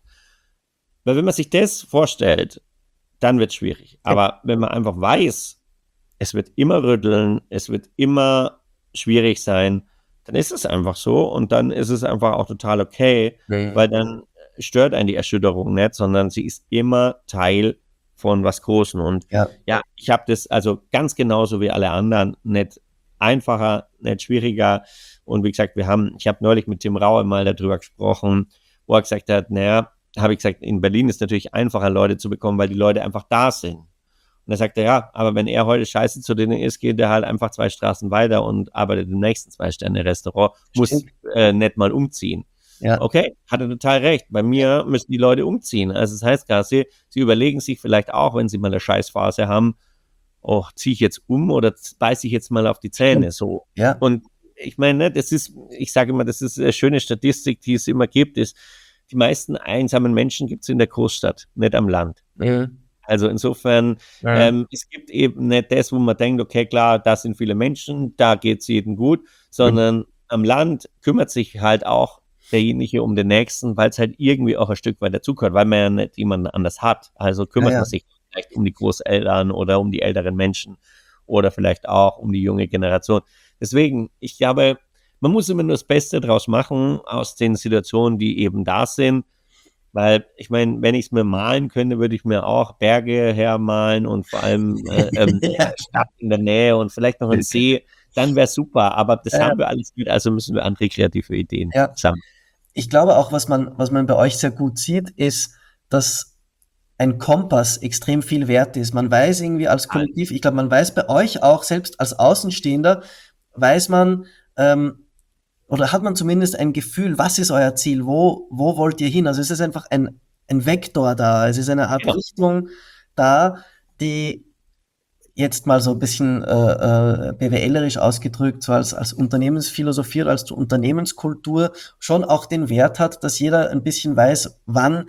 weil wenn man sich das vorstellt, dann wird es schwierig. Aber wenn man einfach weiß, es wird immer rütteln, es wird immer schwierig sein, dann ist es einfach so und dann ist es einfach auch total okay, Mhm. weil dann stört einen die Erschütterung nicht, sondern sie ist immer Teil von was Großem. Und Ja. ja, ich habe das also ganz genauso wie alle anderen, nicht einfacher, nicht schwieriger. Und wie gesagt, wir haben, ich habe neulich mit Tim Raue mal darüber gesprochen, wo er gesagt hat, naja, habe ich gesagt, in Berlin ist es natürlich einfacher, Leute zu bekommen, weil die Leute einfach da sind. Und er sagte, ja, aber wenn er heute scheiße zu denen ist, geht er halt einfach zwei Straßen weiter und arbeitet im nächsten Zwei-Sterne-Restaurant, muss äh, nicht mal umziehen. Ja. Okay, hat er total recht. Bei mir müssen die Leute umziehen. Also das heißt gar, sie, sie überlegen sich vielleicht auch, wenn sie mal eine Scheißphase haben, oh, ziehe ich jetzt um oder beiße ich jetzt mal auf die Zähne, so. Ja. Und ich meine, das ist, ich sage immer, das ist eine schöne Statistik, die es immer gibt, ist, die meisten einsamen Menschen gibt es in der Großstadt, nicht am Land. Mhm. Also insofern, Ja. ähm, es gibt eben nicht das, wo man denkt, okay, klar, da sind viele Menschen, da geht es jedem gut, sondern am Land kümmert sich halt auch derjenige um den Nächsten, weil es halt irgendwie auch ein Stück weit dazugehört, weil man ja nicht jemanden anders hat. Also kümmert Ja, ja. man sich vielleicht um die Großeltern oder um die älteren Menschen oder vielleicht auch um die junge Generation. Deswegen, ich glaube, man muss immer nur das Beste draus machen aus den Situationen, die eben da sind. Weil, ich meine, wenn ich es mir malen könnte, würde ich mir auch Berge hermalen und vor allem äh, ähm, Ja. Stadt in der Nähe und vielleicht noch einen See, dann wäre super. Aber das Ja. haben wir alles nicht, also müssen wir andere kreative Ideen Ja. sammeln. Ich glaube auch, was man, was man bei euch sehr gut sieht, ist, dass ein Kompass extrem viel wert ist. Man weiß irgendwie als Kollektiv, ich glaube, man weiß bei euch auch, selbst als Außenstehender, weiß man, ähm, oder hat man zumindest ein Gefühl, was ist euer Ziel, wo, wo wollt ihr hin? Also es ist einfach ein, ein Vektor da, es ist eine Art Genau. Richtung da, die jetzt mal so ein bisschen äh, äh, B W Lerisch ausgedrückt, so als, als Unternehmensphilosophie oder als Unternehmenskultur schon auch den Wert hat, dass jeder ein bisschen weiß, wann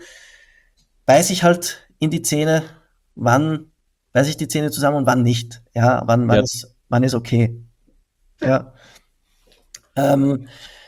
beiß ich halt in die Zähne, wann beiß ich die Zähne zusammen und wann nicht. Ja, wann, wann, Ja. ist, wann ist okay. Ja. Ähm,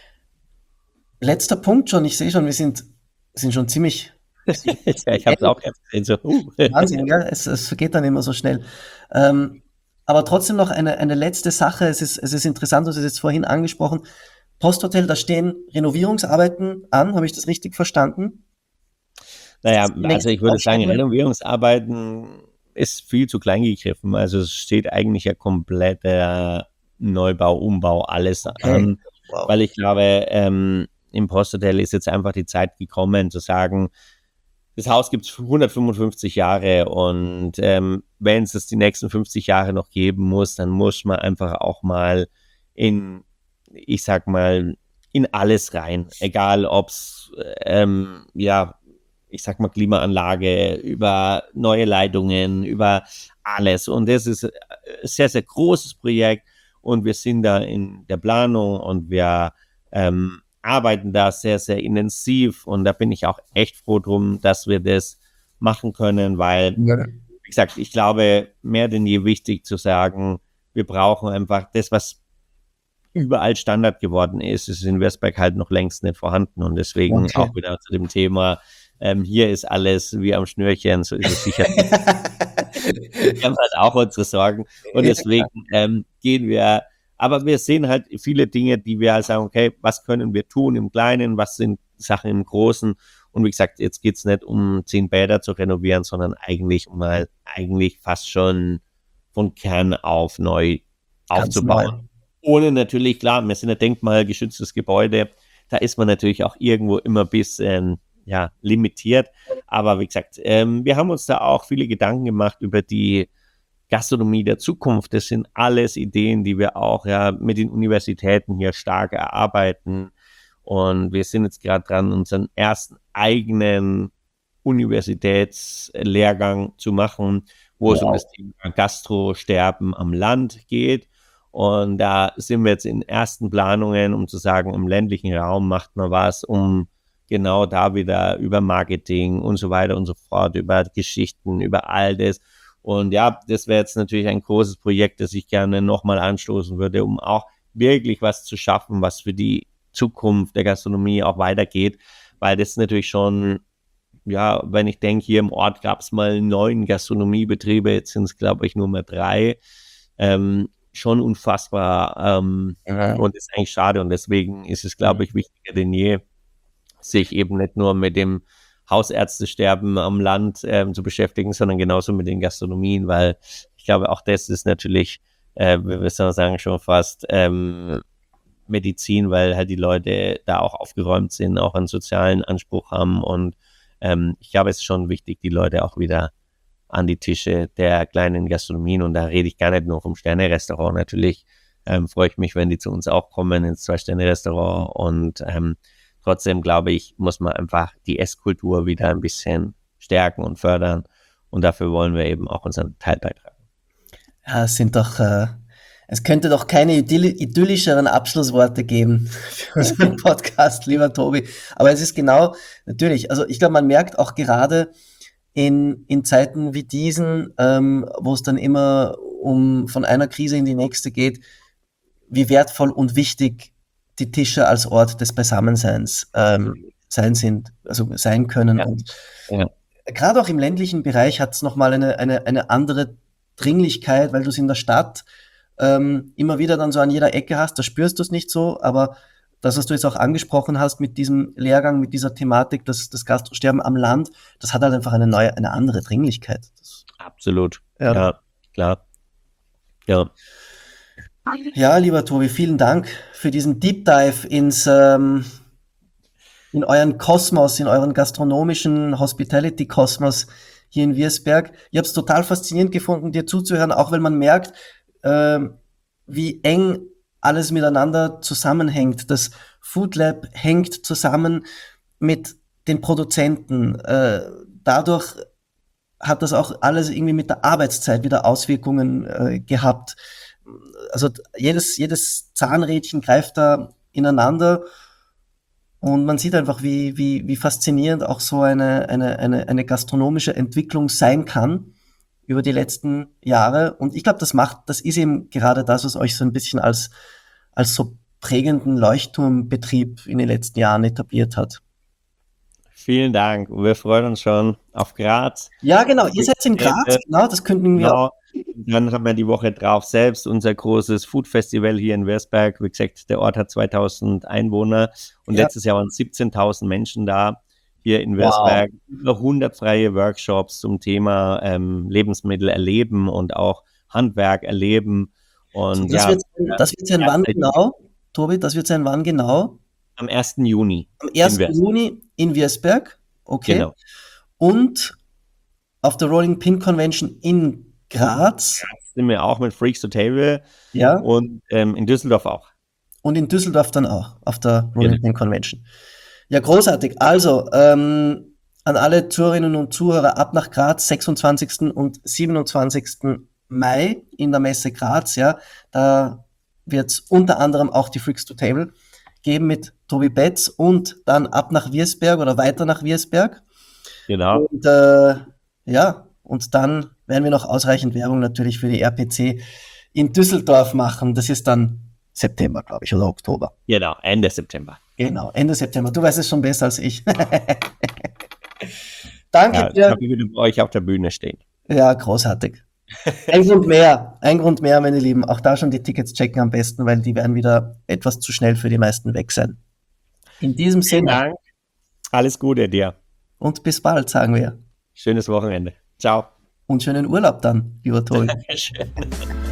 letzter Punkt schon, ich sehe schon, wir sind, sind schon ziemlich Ja, ich habe es auch jetzt gesehen, so, uh. Wahnsinn, ja, es, es vergeht dann immer so schnell. Ähm, aber trotzdem noch eine, eine letzte Sache, es ist, es ist interessant, du hast es jetzt vorhin angesprochen, Posthotel, da stehen Renovierungsarbeiten an, habe ich das richtig verstanden? Naja, Das längst also ich würde sagen, aufstellen. Renovierungsarbeiten ist viel zu klein gegriffen. Also es steht eigentlich ja kompletter Neubau, Umbau, alles Okay. an. Wow. Weil ich glaube, ähm, im Posthotel ist jetzt einfach die Zeit gekommen, zu sagen, das Haus gibt es hundertfünfundfünfzig Jahre und ähm, wenn es das die nächsten fünfzig Jahre noch geben muss, dann muss man einfach auch mal in, ich sag mal, in alles rein. Egal ob es, ähm, ja, ich sag mal Klimaanlage, über neue Leitungen, über alles. Und das ist ein sehr, sehr großes Projekt und wir sind da in der Planung und wir ähm, arbeiten da sehr, sehr intensiv und da bin ich auch echt froh drum, dass wir das machen können, weil, Ja. wie gesagt, ich glaube, mehr denn je wichtig zu sagen, wir brauchen einfach das, was überall Standard geworden ist, ist in Westberg halt noch längst nicht vorhanden und deswegen Okay. auch wieder zu dem Thema, ähm, hier ist alles wie am Schnürchen, so ist es sicher. Wir haben halt auch unsere Sorgen und deswegen ähm, gehen wir, aber wir sehen halt viele Dinge, die wir halt sagen, okay, was können wir tun im Kleinen, was sind Sachen im Großen und wie gesagt, jetzt geht es nicht um zehn Bäder zu renovieren, sondern eigentlich um mal eigentlich fast schon von Kern auf neu Ganz aufzubauen. neu. Ohne natürlich, klar, wir sind ein denkmalgeschütztes Gebäude, da ist man natürlich auch irgendwo immer ein bisschen ja, limitiert, aber wie gesagt, ähm, wir haben uns da auch viele Gedanken gemacht über die Gastronomie der Zukunft. Das sind alles Ideen, die wir auch ja mit den Universitäten hier stark erarbeiten und wir sind jetzt gerade dran, unseren ersten eigenen Universitätslehrgang zu machen, wo wow. es um das Thema Gastrosterben am Land geht. Und da sind wir jetzt in ersten Planungen, um zu sagen, im ländlichen Raum macht man was, um genau da wieder über Marketing und so weiter und so fort, über Geschichten, über all das. Und ja, das wäre jetzt natürlich ein großes Projekt, das ich gerne nochmal anstoßen würde, um auch wirklich was zu schaffen, was für die Zukunft der Gastronomie auch weitergeht, weil das natürlich schon, ja, wenn ich denke, hier im Ort gab es mal neun Gastronomiebetriebe, jetzt sind es, glaube ich, nur mehr drei, ähm, schon unfassbar ähm, ja. Und ist eigentlich schade und deswegen ist es, glaube ich, wichtiger denn je, sich eben nicht nur mit dem Hausärztesterben am Land ähm, zu beschäftigen, sondern genauso mit den Gastronomien, weil ich glaube, auch das ist natürlich, äh, wir soll sagen, schon fast ähm, Medizin, weil halt die Leute da auch aufgeräumt sind, auch einen sozialen Anspruch haben und ähm, ich glaube, es ist schon wichtig, die Leute auch wieder an die Tische der kleinen Gastronomien und da rede ich gar nicht nur vom Sterne-Restaurant. Natürlich ähm, freue ich mich, wenn die zu uns auch kommen ins Zwei-Sterne-Restaurant und ähm, trotzdem glaube ich, muss man einfach die Esskultur wieder ein bisschen stärken und fördern und dafür wollen wir eben auch unseren Teil beitragen. Ja, es sind doch, äh, es könnte doch keine idyll- idyllischeren Abschlussworte geben für unseren Podcast, lieber Tobi. Aber es ist genau, natürlich, also ich glaube, man merkt auch gerade in, in Zeiten wie diesen, ähm, wo es dann immer um von einer Krise in die nächste geht, wie wertvoll und wichtig die Tische als Ort des Beisammenseins ähm, sein sind, also sein können. Ja. Und Ja. gerade auch im ländlichen Bereich hat es nochmal eine, eine, eine andere Dringlichkeit, weil du es in der Stadt ähm, immer wieder dann so an jeder Ecke hast, da spürst du es nicht so, aber das, was du jetzt auch angesprochen hast mit diesem Lehrgang, mit dieser Thematik, das, das Gastrosterben am Land, das hat halt einfach eine neue, eine andere Dringlichkeit. Das, Absolut. Ja. Ja, klar. Ja. ja, lieber Tobi, vielen Dank für diesen Deep Dive ins, ähm, in euren Kosmos, in euren gastronomischen Hospitality-Kosmos hier in Wiesberg. Ich habe es total faszinierend gefunden, dir zuzuhören, auch weil man merkt, ähm, wie eng alles miteinander zusammenhängt. Das Food Lab hängt zusammen mit den Produzenten. Äh, dadurch hat das auch alles irgendwie mit der Arbeitszeit wieder Auswirkungen äh, gehabt. Also jedes, jedes Zahnrädchen greift da ineinander und man sieht einfach, wie, wie, wie faszinierend auch so eine, eine, eine, eine gastronomische Entwicklung sein kann über die letzten Jahre. Und ich glaube, das macht, das ist eben gerade das, was euch so ein bisschen als, als so prägenden Leuchtturmbetrieb in den letzten Jahren etabliert hat. Vielen Dank. Wir freuen uns schon auf Graz. Ja, genau. Ihr seid in Graz, genau. Das könnten wir Genau. auch. Dann haben wir die Woche drauf selbst unser großes Food Festival hier in Wiesberg. Wie gesagt, der Ort hat zweitausend Einwohner und Ja. letztes Jahr waren siebzehntausend Menschen da hier in Wiesberg. Über hundert freie Workshops zum Thema ähm, Lebensmittel erleben und auch Handwerk erleben. Und Das ja, wird sein, das wird sein wann ja, genau? Tobi, das wird sein wann genau? am ersten Juni. Am ersten Wiesberg. Juni in Wiesberg. Okay. Genau. und auf der Rolling Pin Convention in Graz. Ja, sind wir auch mit Freaks to Table. Ja. Und ähm, in Düsseldorf auch. Und in Düsseldorf dann auch, auf der Rolling Pin Convention. Ja, großartig. Also, ähm, an alle Zuhörerinnen und Zuhörer, ab nach Graz, sechsundzwanzigsten und siebenundzwanzigsten Mai in der Messe Graz. Ja, da wird es unter anderem auch die Freaks to Table geben mit Tobi Betz und dann ab nach Wiersberg oder weiter nach Wiersberg. Genau. Und äh, ja, und dann werden wir noch ausreichend Werbung natürlich für die R P C in Düsseldorf machen. Das ist dann September, glaube ich, oder Oktober. Genau, Ende September. Genau, Ende September. Du weißt es schon besser als ich. Danke Ja, dir. ich würde bei euch auf der Bühne stehen. Ja, großartig. Ein Grund mehr, ein Grund mehr, meine Lieben. Auch da schon die Tickets checken am besten, weil die werden wieder etwas zu schnell für die meisten weg sein. In diesem Vielen Sinne. Dank. Alles Gute dir. Und bis bald, sagen wir. Schönes Wochenende. Ciao. Und schönen Urlaub dann, lieber Tobi. Schön.